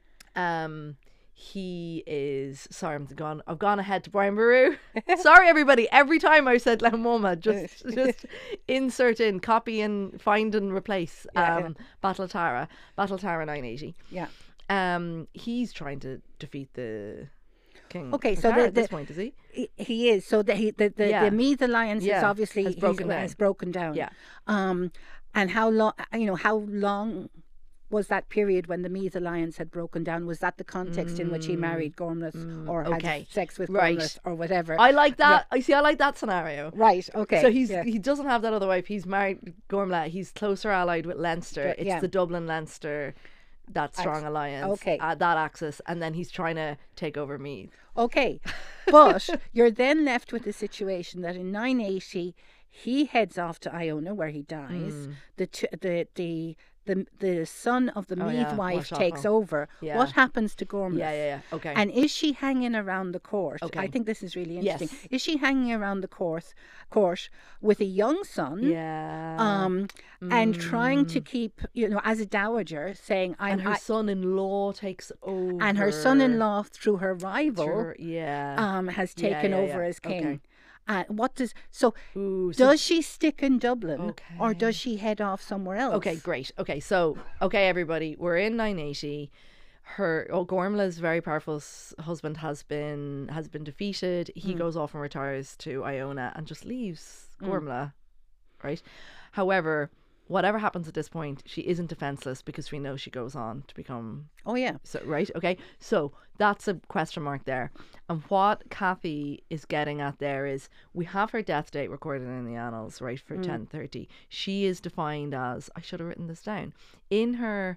Um, he is sorry. I'm gone. I've gone ahead to Brian Boru. Sorry, everybody. Every time I said Glenmama, just just insert in, copy and find and replace. Yeah, Um, Battle of Tara. Battle of Tara nine eighty. yeah. Um, he's trying to defeat the king. Okay, of so Tara the- at this the- point, is he? He, he is. So the he, the the, Yeah. the Meath alliance is Yeah, obviously has he's- broken down. has broken down. Yeah. Um, and how long? You know, how long was that period when the Meath alliance had broken down? Was that the context in which he married Gormleth or Mm. okay. had sex with Right. Gormleth or whatever? I like that. I see. I like that scenario. Right. Okay. So he's yeah. he doesn't have that other wife. He's married Gormleth. He's closer allied with Leinster. Yeah, It's yeah. the Dublin Leinster, that strong alliance. okay. uh, that axis, and then he's trying to take over Meath. Okay, but you're then left with the situation that in nine eighty he heads off to Iona where he dies. The t- the the the the son of the Mm. Oh, Meath yeah, wife Warshaw. takes over. Yeah. What happens to Gormleth? Yeah, yeah, yeah. Okay. And is she hanging around the court? Okay. I think this is really Yes. interesting. Is she hanging around the court, court with a young son? yeah. Um, and trying to keep, you know, as a dowager, saying, "I'm." and her I, son-in-law takes over. and her son-in-law, through her rival, Sure, yeah. um, has Yeah, taken yeah, over yeah. as king. Okay. Uh, what does so? Ooh, so- Does she stick in Dublin, or Okay. does she head off somewhere else? Okay, great. Okay, so okay, everybody, we're in nine eighty. Her oh, Gormla's very powerful s- husband has been has been defeated. He goes off and retires to Iona and just leaves Gormla, right? However, whatever happens at this point, she isn't defenseless because we know she goes on to become Oh yeah. so right. Okay, so that's a question mark there. And what Kathy is getting at there is we have her death date recorded in the annals, right, for ten thirty. She is defined as, I should have written this down, in her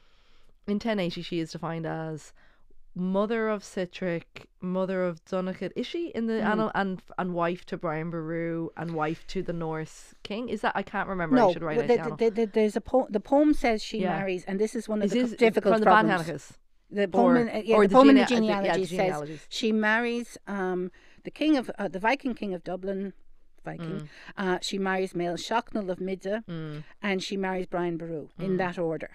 in ten eighty she is defined as mother of Sitrick, mother of Donogh. Is she in the annal, and and wife to Brian Boru and wife to the Norse king? Is that, I can't remember. I No, should write well, it the, down. the, the, there's a po- the poem says she Yeah. marries, and this is one of Is the this co- difficult from the problems. Banhanachas? The poem, Or- in, uh, yeah, or the the poem in the gene- uh, the- yeah, the genealogy says genealogies. she marries um, the king of uh, the Viking king of Dublin, Viking. Mm. Uh, she marries Mael Shocknell of Midda, and she marries Brian Boru Mm. in that order.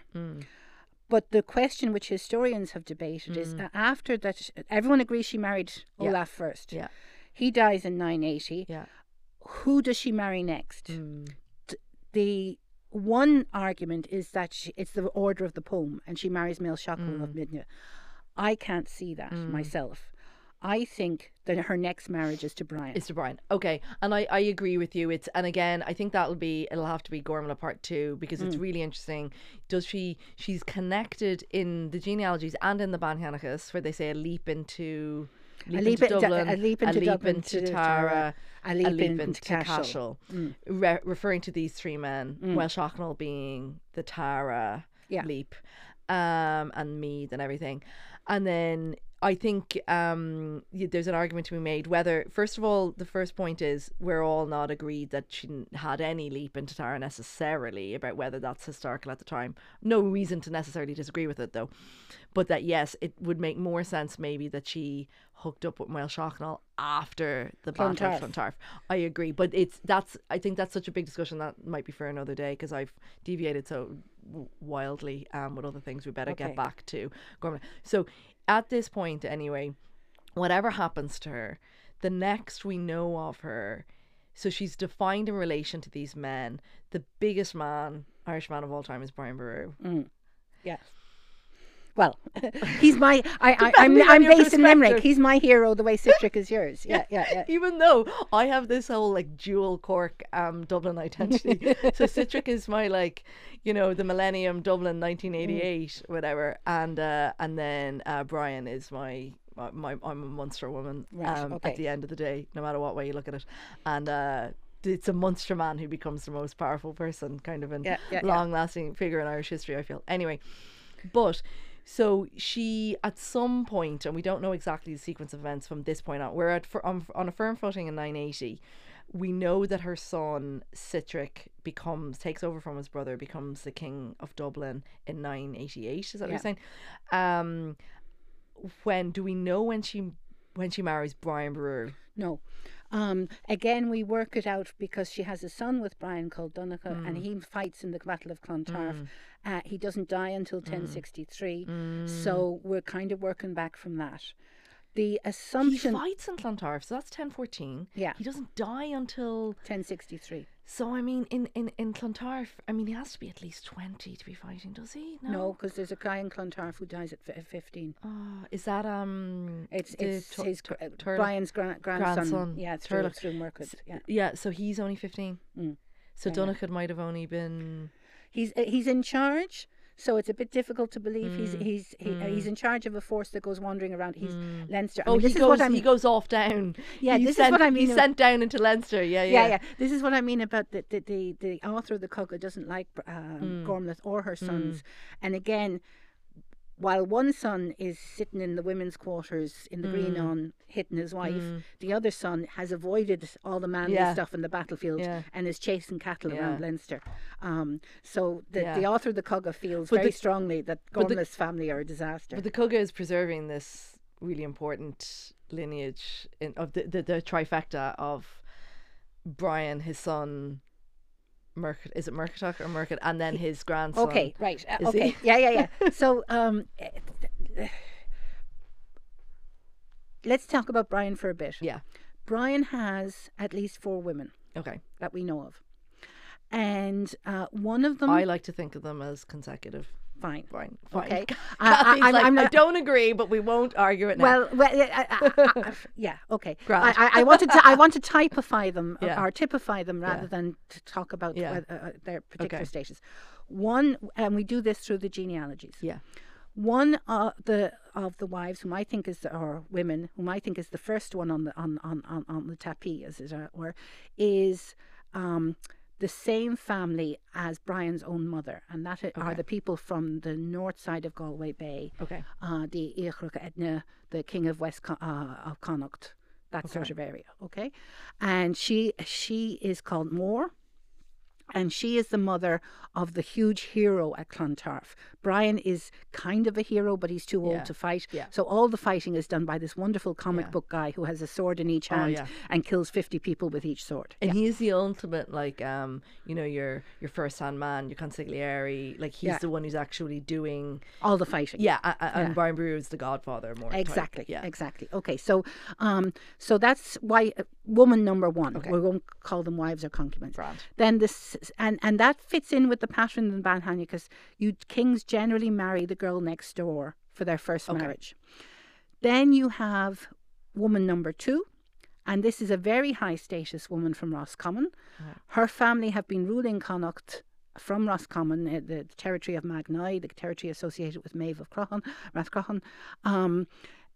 But the question which historians have debated is uh, after that, everyone agrees she married Mm. Yeah. Olaf first. Yeah. He dies in nine eighty. Yeah. Who does she marry next? Mm. D- The one argument is that she, it's the order of the poem, and she marries Mael Shocknell of Mm. Midna. I can't see that myself. I think that her next marriage is to Brian. It's to Brian. Okay. And I, I agree with you. It's and again, I think that'll be it'll have to be Gormla part two because it's really interesting. Does she she's connected in the genealogies and in the Banhanachas where they say a leap into leap A leap into into- Dublin, a leap into leap Dublin into to Tara, Tara, a leap a leap into into Cashel. Cashel, Mm. re- referring to these three men, Mm. Welsh Ochnall being the Tara Yeah. leap, um, and Meath and everything. And then I think um, y- there's an argument to be made whether, first of all, the first point is we're all not agreed that she didn't- had any leap into Tara necessarily, about whether that's historical at the time. No reason to necessarily disagree with it though. But that, yes, it would make more sense maybe that she hooked up with Welsh Ochnall after the Battle of Clontarf. Clontarf. I agree. But it's that's I think that's such a big discussion that might be for another day, because I've deviated so w- wildly um, with other things. We better Okay. get back to Gormley. So at this point, anyway, whatever happens to her, the next we know of her, so she's defined in relation to these men. The biggest man, Irish man of all time, is Brian Boru. Mm. Yeah. Well, he's my. I, I, I'm. Depending on I'm your based in Limerick. perspective. He's my hero, the way Citric is yours. Yeah, yeah, yeah. Even though I have this whole like dual Cork um Dublin identity. So Citric is my, like, you know, the Millennium Dublin nineteen eighty-eight, whatever, and uh and then uh Brian is my my, my I'm a Munster woman, Right, um okay. at the end of the day, no matter what way you look at it. And uh it's a Munster man who becomes the most powerful person, kind of in Yeah, yeah, yeah. long lasting figure in Irish history, I feel. Anyway, but so she, at some point, and we don't know exactly the sequence of events from this point on, we're at fir- on, on a firm footing in nine eighty. We know that her son Citric becomes takes over from his brother, becomes the king of Dublin in nine eighty-eight. Is that what Yeah. you're saying? Um, when do we know when she when she marries Brian Boru? No. Um, again, we work it out because she has a son with Brian called Donegal, and he fights in the Battle of Clontarf. Uh, he doesn't die until ten sixty-three, so we're kind of working back from that. The He assumption fights in Clontarf, so that's ten fourteen. Yeah. He doesn't die until. ten sixty-three. So I mean, in in in Clontarf, I mean, he has to be at least twenty to be fighting, does he? No, because there's a guy in Clontarf who dies at fi- fifteen. Oh, is that um? It's the it's Tur- his gr- uh, Turlough? Brian's gra- grandson. Grandson, Yeah, through Turlough. through Mirkwood. Yeah, Yeah, so he's only fifteen. Mm. So Yeah. Donegal might have only been. he's uh, he's in charge. So it's a bit difficult to believe he's Mm, he's he, uh, he's in charge of a force that goes wandering around. He's Leinster. I Oh, mean, he this is goes. what I He mean. goes off down. Yeah, He's this is sent, what I mean He's about- sent down into Leinster. Yeah, yeah, Yeah, yeah. This is what I mean about the the the, the author of the Cugga doesn't like um, Gormleth or her sons. And again, while one son is sitting in the women's quarters in the Green on hitting his wife, the other son has avoided all the manly Yeah. stuff in the battlefield Yeah. and is chasing cattle Yeah. around Leinster. Um, so the, Yeah. the author of the Cugga feels But very the- strongly that but the- Gormleth's family are a disaster. But the Cugga is preserving this really important lineage in, of the, the the trifecta of Brian, his son, Murk. Is it Murkatock or Murkett, and then his grandson. Okay, right. Uh, Is okay, he? yeah, yeah, yeah. So, um, let's talk about Brian for a bit. Yeah. Brian has at least four women Okay. that we know of, and uh, one of them. I like to think of them as consecutive. Fine. Fine. Fine. Okay. Kathy's I- I- I'm- like, I'm I not- don't agree, but we won't argue it now. Well, well, I, I, I, I, yeah, okay. I, Grand. I, I wanted to, I want to typify them Yeah. or typify them rather Yeah. than to talk about Yeah. whether, uh, their particular Okay. status. One, and we do this through the genealogies. yeah. One of the of the wives, whom I think is the, or women, whom I think is the first one on the on on on, on the tapis, as it were, is um, the same family as Brian's own mother, and that are Okay. the people from the north side of Galway Bay, Okay. uh, the Íochracha Edna, the king of West Con- uh, of Connacht, that sort Okay. of area. Okay, and she she is called Moore. And she is the mother of the huge hero at Clontarf. Brian is kind of a hero, but he's too old Yeah. to fight. Yeah. So all the fighting is done by this wonderful comic Yeah. book guy who has a sword in each Oh, hand yeah. and kills fifty people with each sword. And he is the ultimate, like, um, you know, your your first hand man, your consigliere. Like, he's Yeah. the one who's actually doing. All the fighting. Yeah, a- a- and Yeah. Brian Boru is the godfather more. type. Exactly. Yeah. Exactly. Okay. So, um, so that's why uh, woman number one. Okay. We won't call them wives or concubines. Grand. Then this, and and that fits in with the pattern in Banhanya because you kings generally marry the girl next door for their first Okay. marriage. Then you have woman number two, and this is a very high status woman from Roscommon. Yeah. Her family have been ruling Connacht from Roscommon, uh, the, the territory of Magnoy, the territory associated with Maeve of Croghan, Rathcroghan. Um,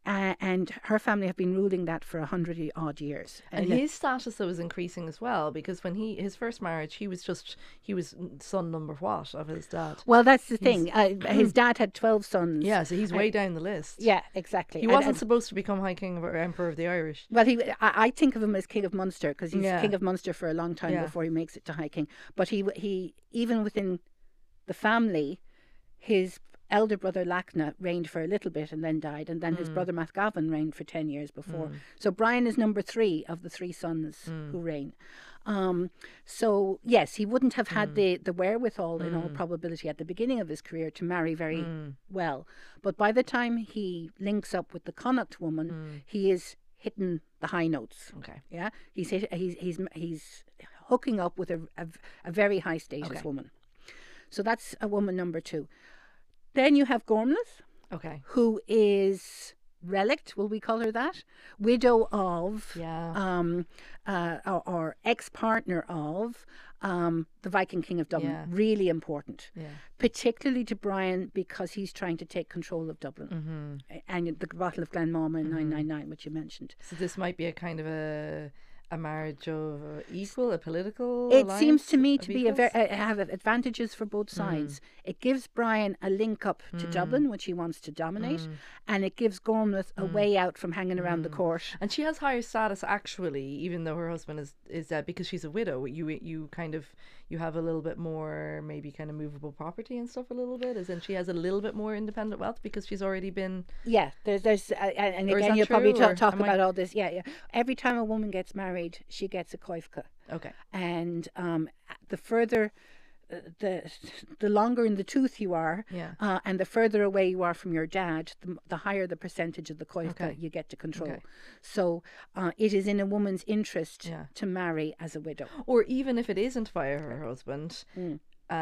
uh, and her family have been ruling that for a hundred odd years. And uh, his status though is increasing as well, because when he his first marriage, he was just he was son number what of his dad. well, that's the thing. Uh, his dad had twelve sons. Yeah, so he's way down the list. Yeah, exactly. He And- wasn't and- supposed to become High King of, or Emperor of the Irish. Well, he, I, I think of him as King of Munster because he's Yeah. King of Munster for a long time Yeah. before he makes it to High King. But he, he, even within the family, his elder brother Lachna reigned for a little bit and then died, and then Mm. his brother Mathgavin reigned for ten years before. So Brian is number three of the three sons Mm. who reign. Um, so yes, he wouldn't have Mm. had the, the wherewithal, in all probability, at the beginning of his career to marry very Mm. well. But by the time he links up with the Connacht woman, Mm. he is hitting the high notes. Okay. Yeah, he's hit, he's he's he's hooking up with a a, a very high status Okay. woman. So that's a woman number two. Then you have Gormleth, Okay. who is relict, will we call her that? Widow of, Yeah. um, uh, or, or ex-partner of um, the Viking King of Dublin. Yeah. Really important, Yeah. particularly to Brian because he's trying to take control of Dublin. Mm-hmm. And the Battle of Glenmama in nine ninety-nine, which you mentioned. So this might be a kind of a a marriage of uh, equal, a political. It alliance seems to me of to be a equals? very uh, have advantages for both sides. It gives Brian a link up to Dublin, which he wants to dominate, and it gives Gormleth a way out from hanging around the court. And she has higher status actually, even though her husband is is dead, because she's a widow. You you kind of you have a little bit more maybe kind of movable property and stuff a little bit, as in she has a little bit more independent wealth because she's already been. Yeah, there's there's uh, and Or is again that you'll probably true, talk, or talk am I- about all this. Yeah, yeah. Every time a woman gets married, she gets a koifka, Okay. and um, the further. uh, The the longer in the tooth you are, Yeah. uh, and the further away you are from your dad, the, the higher the percentage of the koifka Okay. you get to control. Okay. So uh, it is in a woman's interest Yeah. to marry as a widow. Or even if it isn't via her husband, Mm.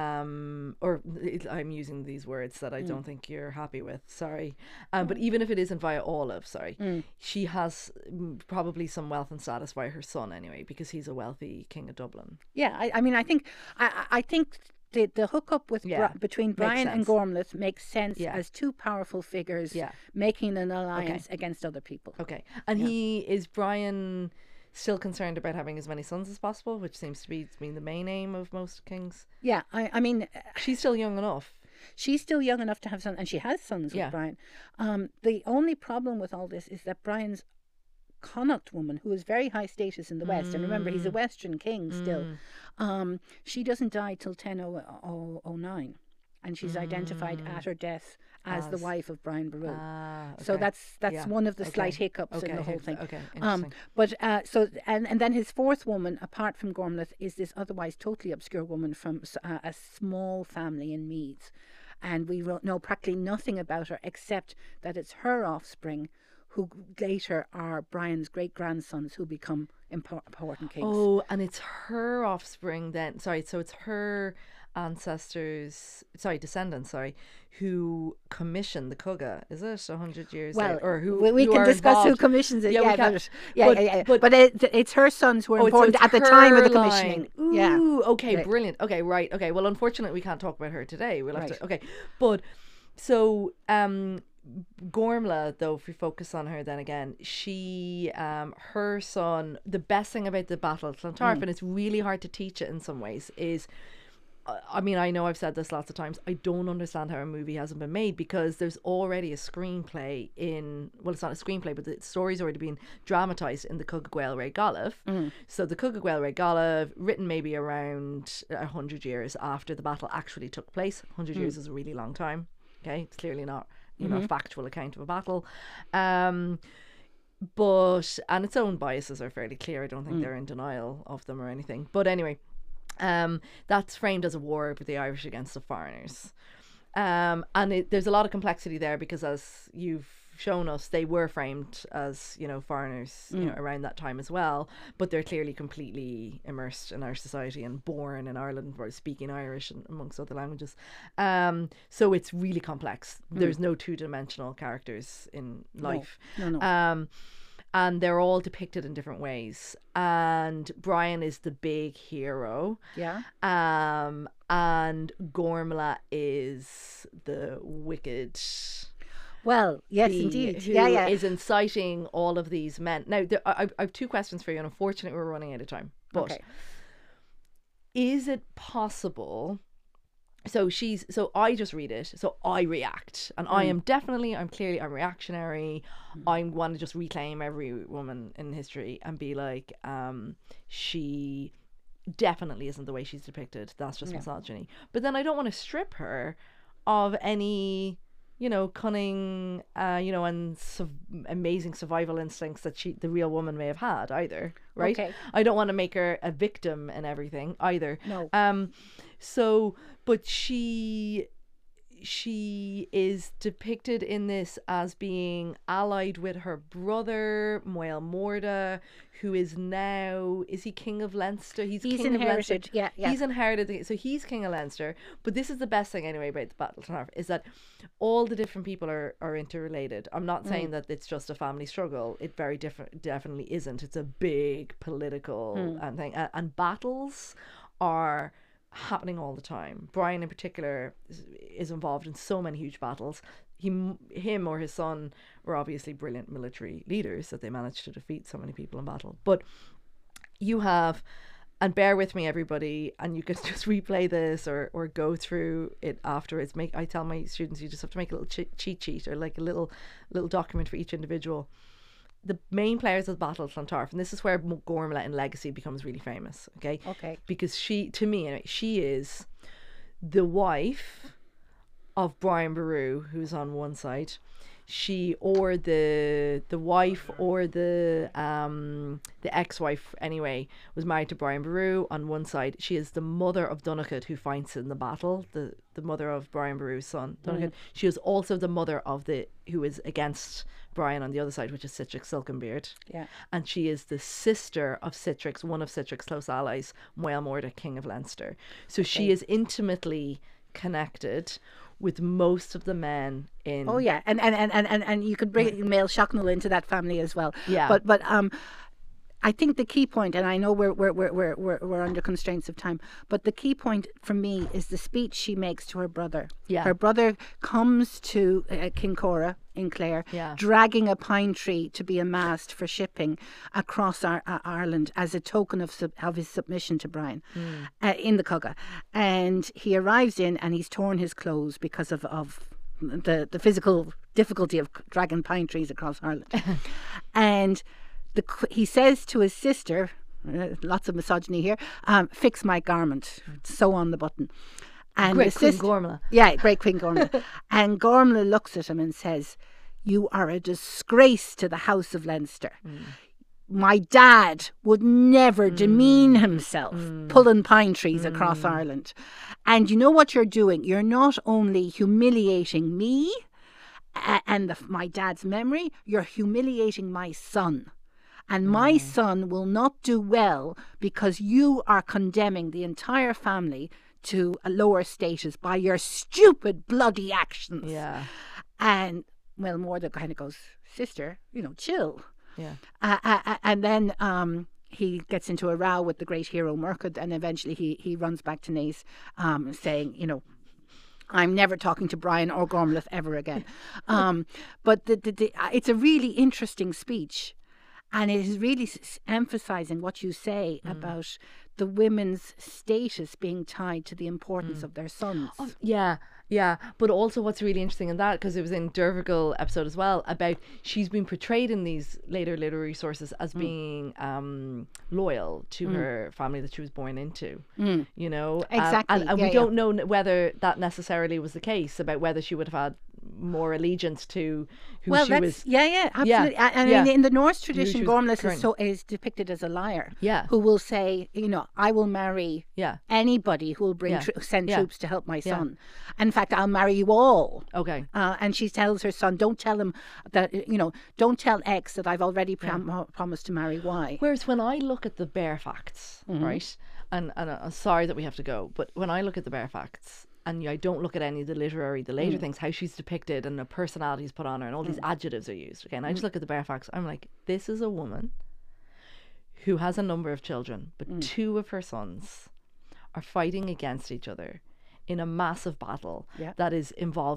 um, or it, I'm using these words that I Mm. don't think you're happy with. Sorry, um, but even if it isn't via Olive, sorry, Mm. she has mm, probably some wealth and status via her son anyway, because he's a wealthy king of Dublin. Yeah, I, I mean, I think I, I I think the the hookup with Yeah, Bri- between makes Brian and sense. Gormleth makes sense Yeah. as two powerful figures Yeah. making an alliance against other people. Okay, and he is Brian still concerned about having as many sons as possible, which seems to be being the main aim of most kings. Yeah, I, I mean, uh, She's still young enough. she's still young enough to have sons, and she has sons Yeah. with Brian. Um, the only problem with all this is that Brian's Connacht woman, who is very high status in the West, and remember he's a Western king still, Mm. um, she doesn't die till ten oh nine, and she's identified at her death as, the As- wife of Brian Boru. Ah, So okay. that's that's Yeah, one of the slight okay, hiccups in okay, the whole hic- thing. Okay, Um, interesting. but uh, so and and then his fourth woman, apart from Gormleth, is this otherwise totally obscure woman from s- uh, a small family in Meath, and we ro- know practically nothing about her except that it's her offspring, who later are Brian's great grandsons, who become impor- important kings. Oh, and it's her offspring then. Sorry, so it's her ancestors, sorry, descendants, sorry, who commissioned the Cugga, is it a hundred years Well, later? Or who we, we who can are discuss who involved? commissions it. Yeah, Yeah, we can. but, yeah, But- yeah, yeah. but- But, it, it's her sons who are Oh, so important it's at the time of the her commissioning. line. Yeah. Ooh, okay, Yeah. brilliant. Okay, right. Okay, well, unfortunately, we can't talk about her today. We'll have Right. to. Okay, but so um, Gormla, though, if we focus on her, then again, she, um, her son. The best thing about the Battle of Clontarf, and it's really hard to teach it in some ways, is. uh, I mean, I know I've said this lots of times. I don't understand how a movie hasn't been made, because there's already a screenplay in. Well, it's not a screenplay, but the story's already been dramatised in the Cugga Gael Ray Gallav. So the Cugga Gael Ray Gallav, written maybe around a hundred years after the battle actually took place. Hundred years is a really long time. Okay, it's clearly not, you know, a factual account of a battle. Um, but and its own biases are fairly clear. I don't think they're in denial of them or anything. But anyway. Um, that's framed as a war with the Irish against the foreigners. Um, and it, there's a lot of complexity there, because as you've shown us, they were framed as, you know, foreigners you know, around that time as well, but they're clearly completely immersed in our society and born in Ireland, or speaking Irish and amongst other languages. Um, so it's really complex. There's no two-dimensional characters in life. No, no. Um, and they're all depicted in different ways. And Brian is the big hero. Yeah. Um, and Gormla is the wicked. Well, yes, the- indeed. who Yeah, yeah. is inciting all of these men. Now, there, I, I have two questions for you, and unfortunately, we're running out of time. But Okay. is it possible? So she's so I just read it, so I react, and I am definitely, I'm clearly, I'm reactionary. I want to just reclaim every woman in history and be like, um, she definitely isn't the way she's depicted. That's just Yeah. misogyny. But then I don't want to strip her of any, you know, cunning, uh, you know, and su- amazing survival instincts that she, the real woman, may have had either. Right? Okay. I don't want to make her a victim in everything either. No. Um, so, but she she is depicted in this as being allied with her brother Moel Morda, who is now, is he king of Leinster? He's, He's king of Leinster. inherited. Yeah, yeah. He's inherited the, so he's king of Leinster. But this is the best thing anyway about the Battle of Tannarf, is that all the different people are, are interrelated. I'm not saying that it's just a family struggle. It very different definitely isn't. It's a big political and thing, and, and battles are happening all the time. Brian in particular is, is involved in so many huge battles. He, him or his son were obviously brilliant military leaders that they managed to defeat so many people in battle. But you have, and bear with me everybody, and you can just replay this or, or go through it afterwards. Make I tell my students, you just have to make a little che- cheat sheet or like a little little document for each individual. The main players of the Battle of Clontarf, and this is where Gormleth in Legacy becomes really famous, okay? Okay. Because she, to me, anyway, she is the wife of Brian Boru, who's on one side. She, or the the wife, or the um the ex-wife anyway, was married to Brian Boru on one side. She is the mother of Donogad, who fights in the battle, the the mother of Brian Boru's son, Donogad. Mm. She is also the mother of the who is against Brian on the other side, which is Sitric Silkenbeard. Yeah. And she is the sister of Sitric's, one of Sitric's close allies, Moel Morda, king of Leinster. So Okay. she is intimately connected with most of the men in. Oh yeah, and and and and, and, and you could bring Mael Shocknell into that family as well. Yeah. But but um, I think the key point, and I know we're we're we're we're we're, we're under constraints of time, but the key point for me is the speech she makes to her brother. Yeah. Her brother comes to uh, Kincora in Clare, Yeah. dragging a pine tree to be a mast for shipping across our, uh, Ireland as a token of sub, of his submission to Brian Mm. uh, in the Cugga, and he arrives in and he's torn his clothes because of of the the physical difficulty of dragging pine trees across Ireland, and the he says to his sister, uh, lots of misogyny here, um, fix my garment, sew on the button. And Great the Queen sis- Gormleth. Yeah, great Queen Gormleth. And Gormleth looks at him and says, you are a disgrace to the House of Leinster. Mm. My dad would never Mm. demean himself Mm. pulling pine trees Mm. across Ireland. And you know what you're doing? You're not only humiliating me a- and the, my dad's memory, you're humiliating my son. And my Mm. son will not do well because you are condemning the entire family to a lower status by your stupid bloody actions. Yeah. And well, Morda kind of goes, sister, you know, chill. Yeah. Uh, uh, uh, and then um, he gets into a row with the great hero Murcud, and eventually he he runs back to Naas, um, saying, you know, I'm never talking to Brian or Gormleth ever again. um, but the, the, the, uh, it's a really interesting speech. And it is really s- emphasizing what you say Mm. about the women's status being tied to the importance Mm. of their sons. Oh, yeah, yeah. But also what's really interesting in that, because it was in Dervigal episode as well, about she's been portrayed in these later literary sources as Mm. being um, loyal to Mm. her family that she was born into. Mm. You know? Um, Exactly, and and yeah, we yeah. don't know n- whether that necessarily was the case, about whether she would have had more allegiance to who Well, she that's was. yeah, yeah, absolutely. Yeah, And yeah. in, in the Norse she tradition, was Gormleth is current. so is depicted as a liar. Yeah. Who will say, you know, I will marry Yeah. anybody who will bring Yeah. tro- send Yeah. troops to help my Yeah. son. In fact, I'll marry you all. Okay. Uh, and she tells her son, don't tell him that, you know, don't tell X that I've already prom- promised to marry Y. Whereas when I look at the bare facts, Mm-hmm. right, and, and I'm sorry that we have to go, but when I look at the bare facts, and I don't look at any of the literary, the later Mm. things, how she's depicted and the personalities put on her and all these adjectives are used, okay, and I just Mm. look at the bare facts, I'm like, this is a woman who has a number of children, but Mm. two of her sons are fighting against each other in a massive battle Yeah. that is involving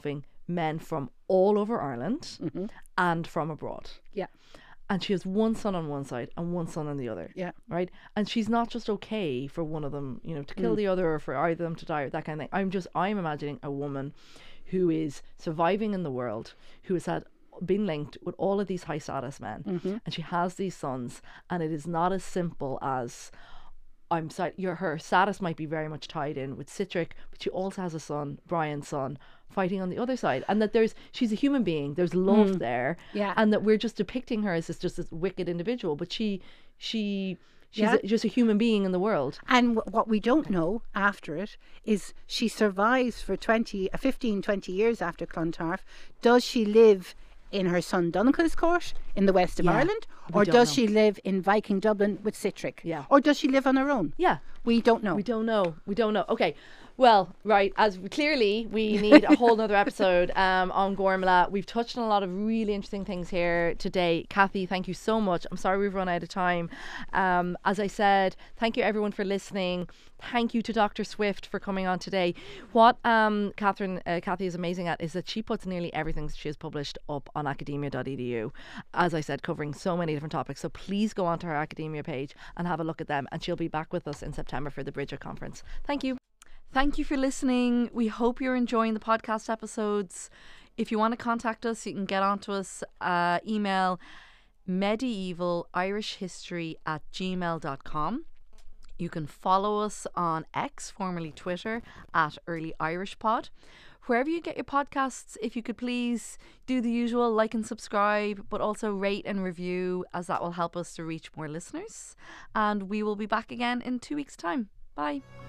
men from all over Ireland Mm-hmm. and from abroad. Yeah. And she has one son on one side and one son on the other. Yeah. Right. And she's not just okay for one of them, you know, to kill Mm. the other or for either of them to die or that kind of thing. I'm just, I'm imagining a woman who is surviving in the world, who has had been linked with all of these high status men, Mm-hmm. and she has these sons, and it is not as simple as I'm sorry, your her status might be very much tied in with Citric, but she also has a son, Brian's son, fighting on the other side, and that there's she's a human being, there's love Mm. there, Yeah. and that we're just depicting her as this just this wicked individual, but she she she's Yeah. a, just a human being in the world. And w- what we don't know after it is she survives for twenty, uh, fifteen, twenty years after Clontarf. Does she live in her son Donnchadh's court in the west of Yeah, Ireland? we Or don't does know. she live in Viking Dublin with Citric? Yeah. Or does she live on her own? Yeah. We don't know. We don't know. We don't know. Okay. Well, right. As we, clearly we need a whole nother episode um, on Gormala. We've touched on a lot of really interesting things here today. Kathy, thank you so much. I'm sorry we've run out of time. Um, as I said, thank you everyone for listening. Thank you to Doctor Swift for coming on today. What um, Catherine, uh, Kathy is amazing at is that she puts nearly everything she has published up on academia dot e d u. As I said, covering so many different topics. So please go onto her academia page and have a look at them. And she'll be back with us in September for the Bridger Conference. Thank you. Thank you for listening. We hope you're enjoying the podcast episodes. If you want to contact us, you can get onto us, uh, email medieval irish history at gmail dot com. You can follow us on X, formerly Twitter, at Early Irish Pod. Wherever you get your podcasts, if you could please do the usual, like and subscribe, but also rate and review, as that will help us to reach more listeners. And we will be back again in two weeks' time. Bye.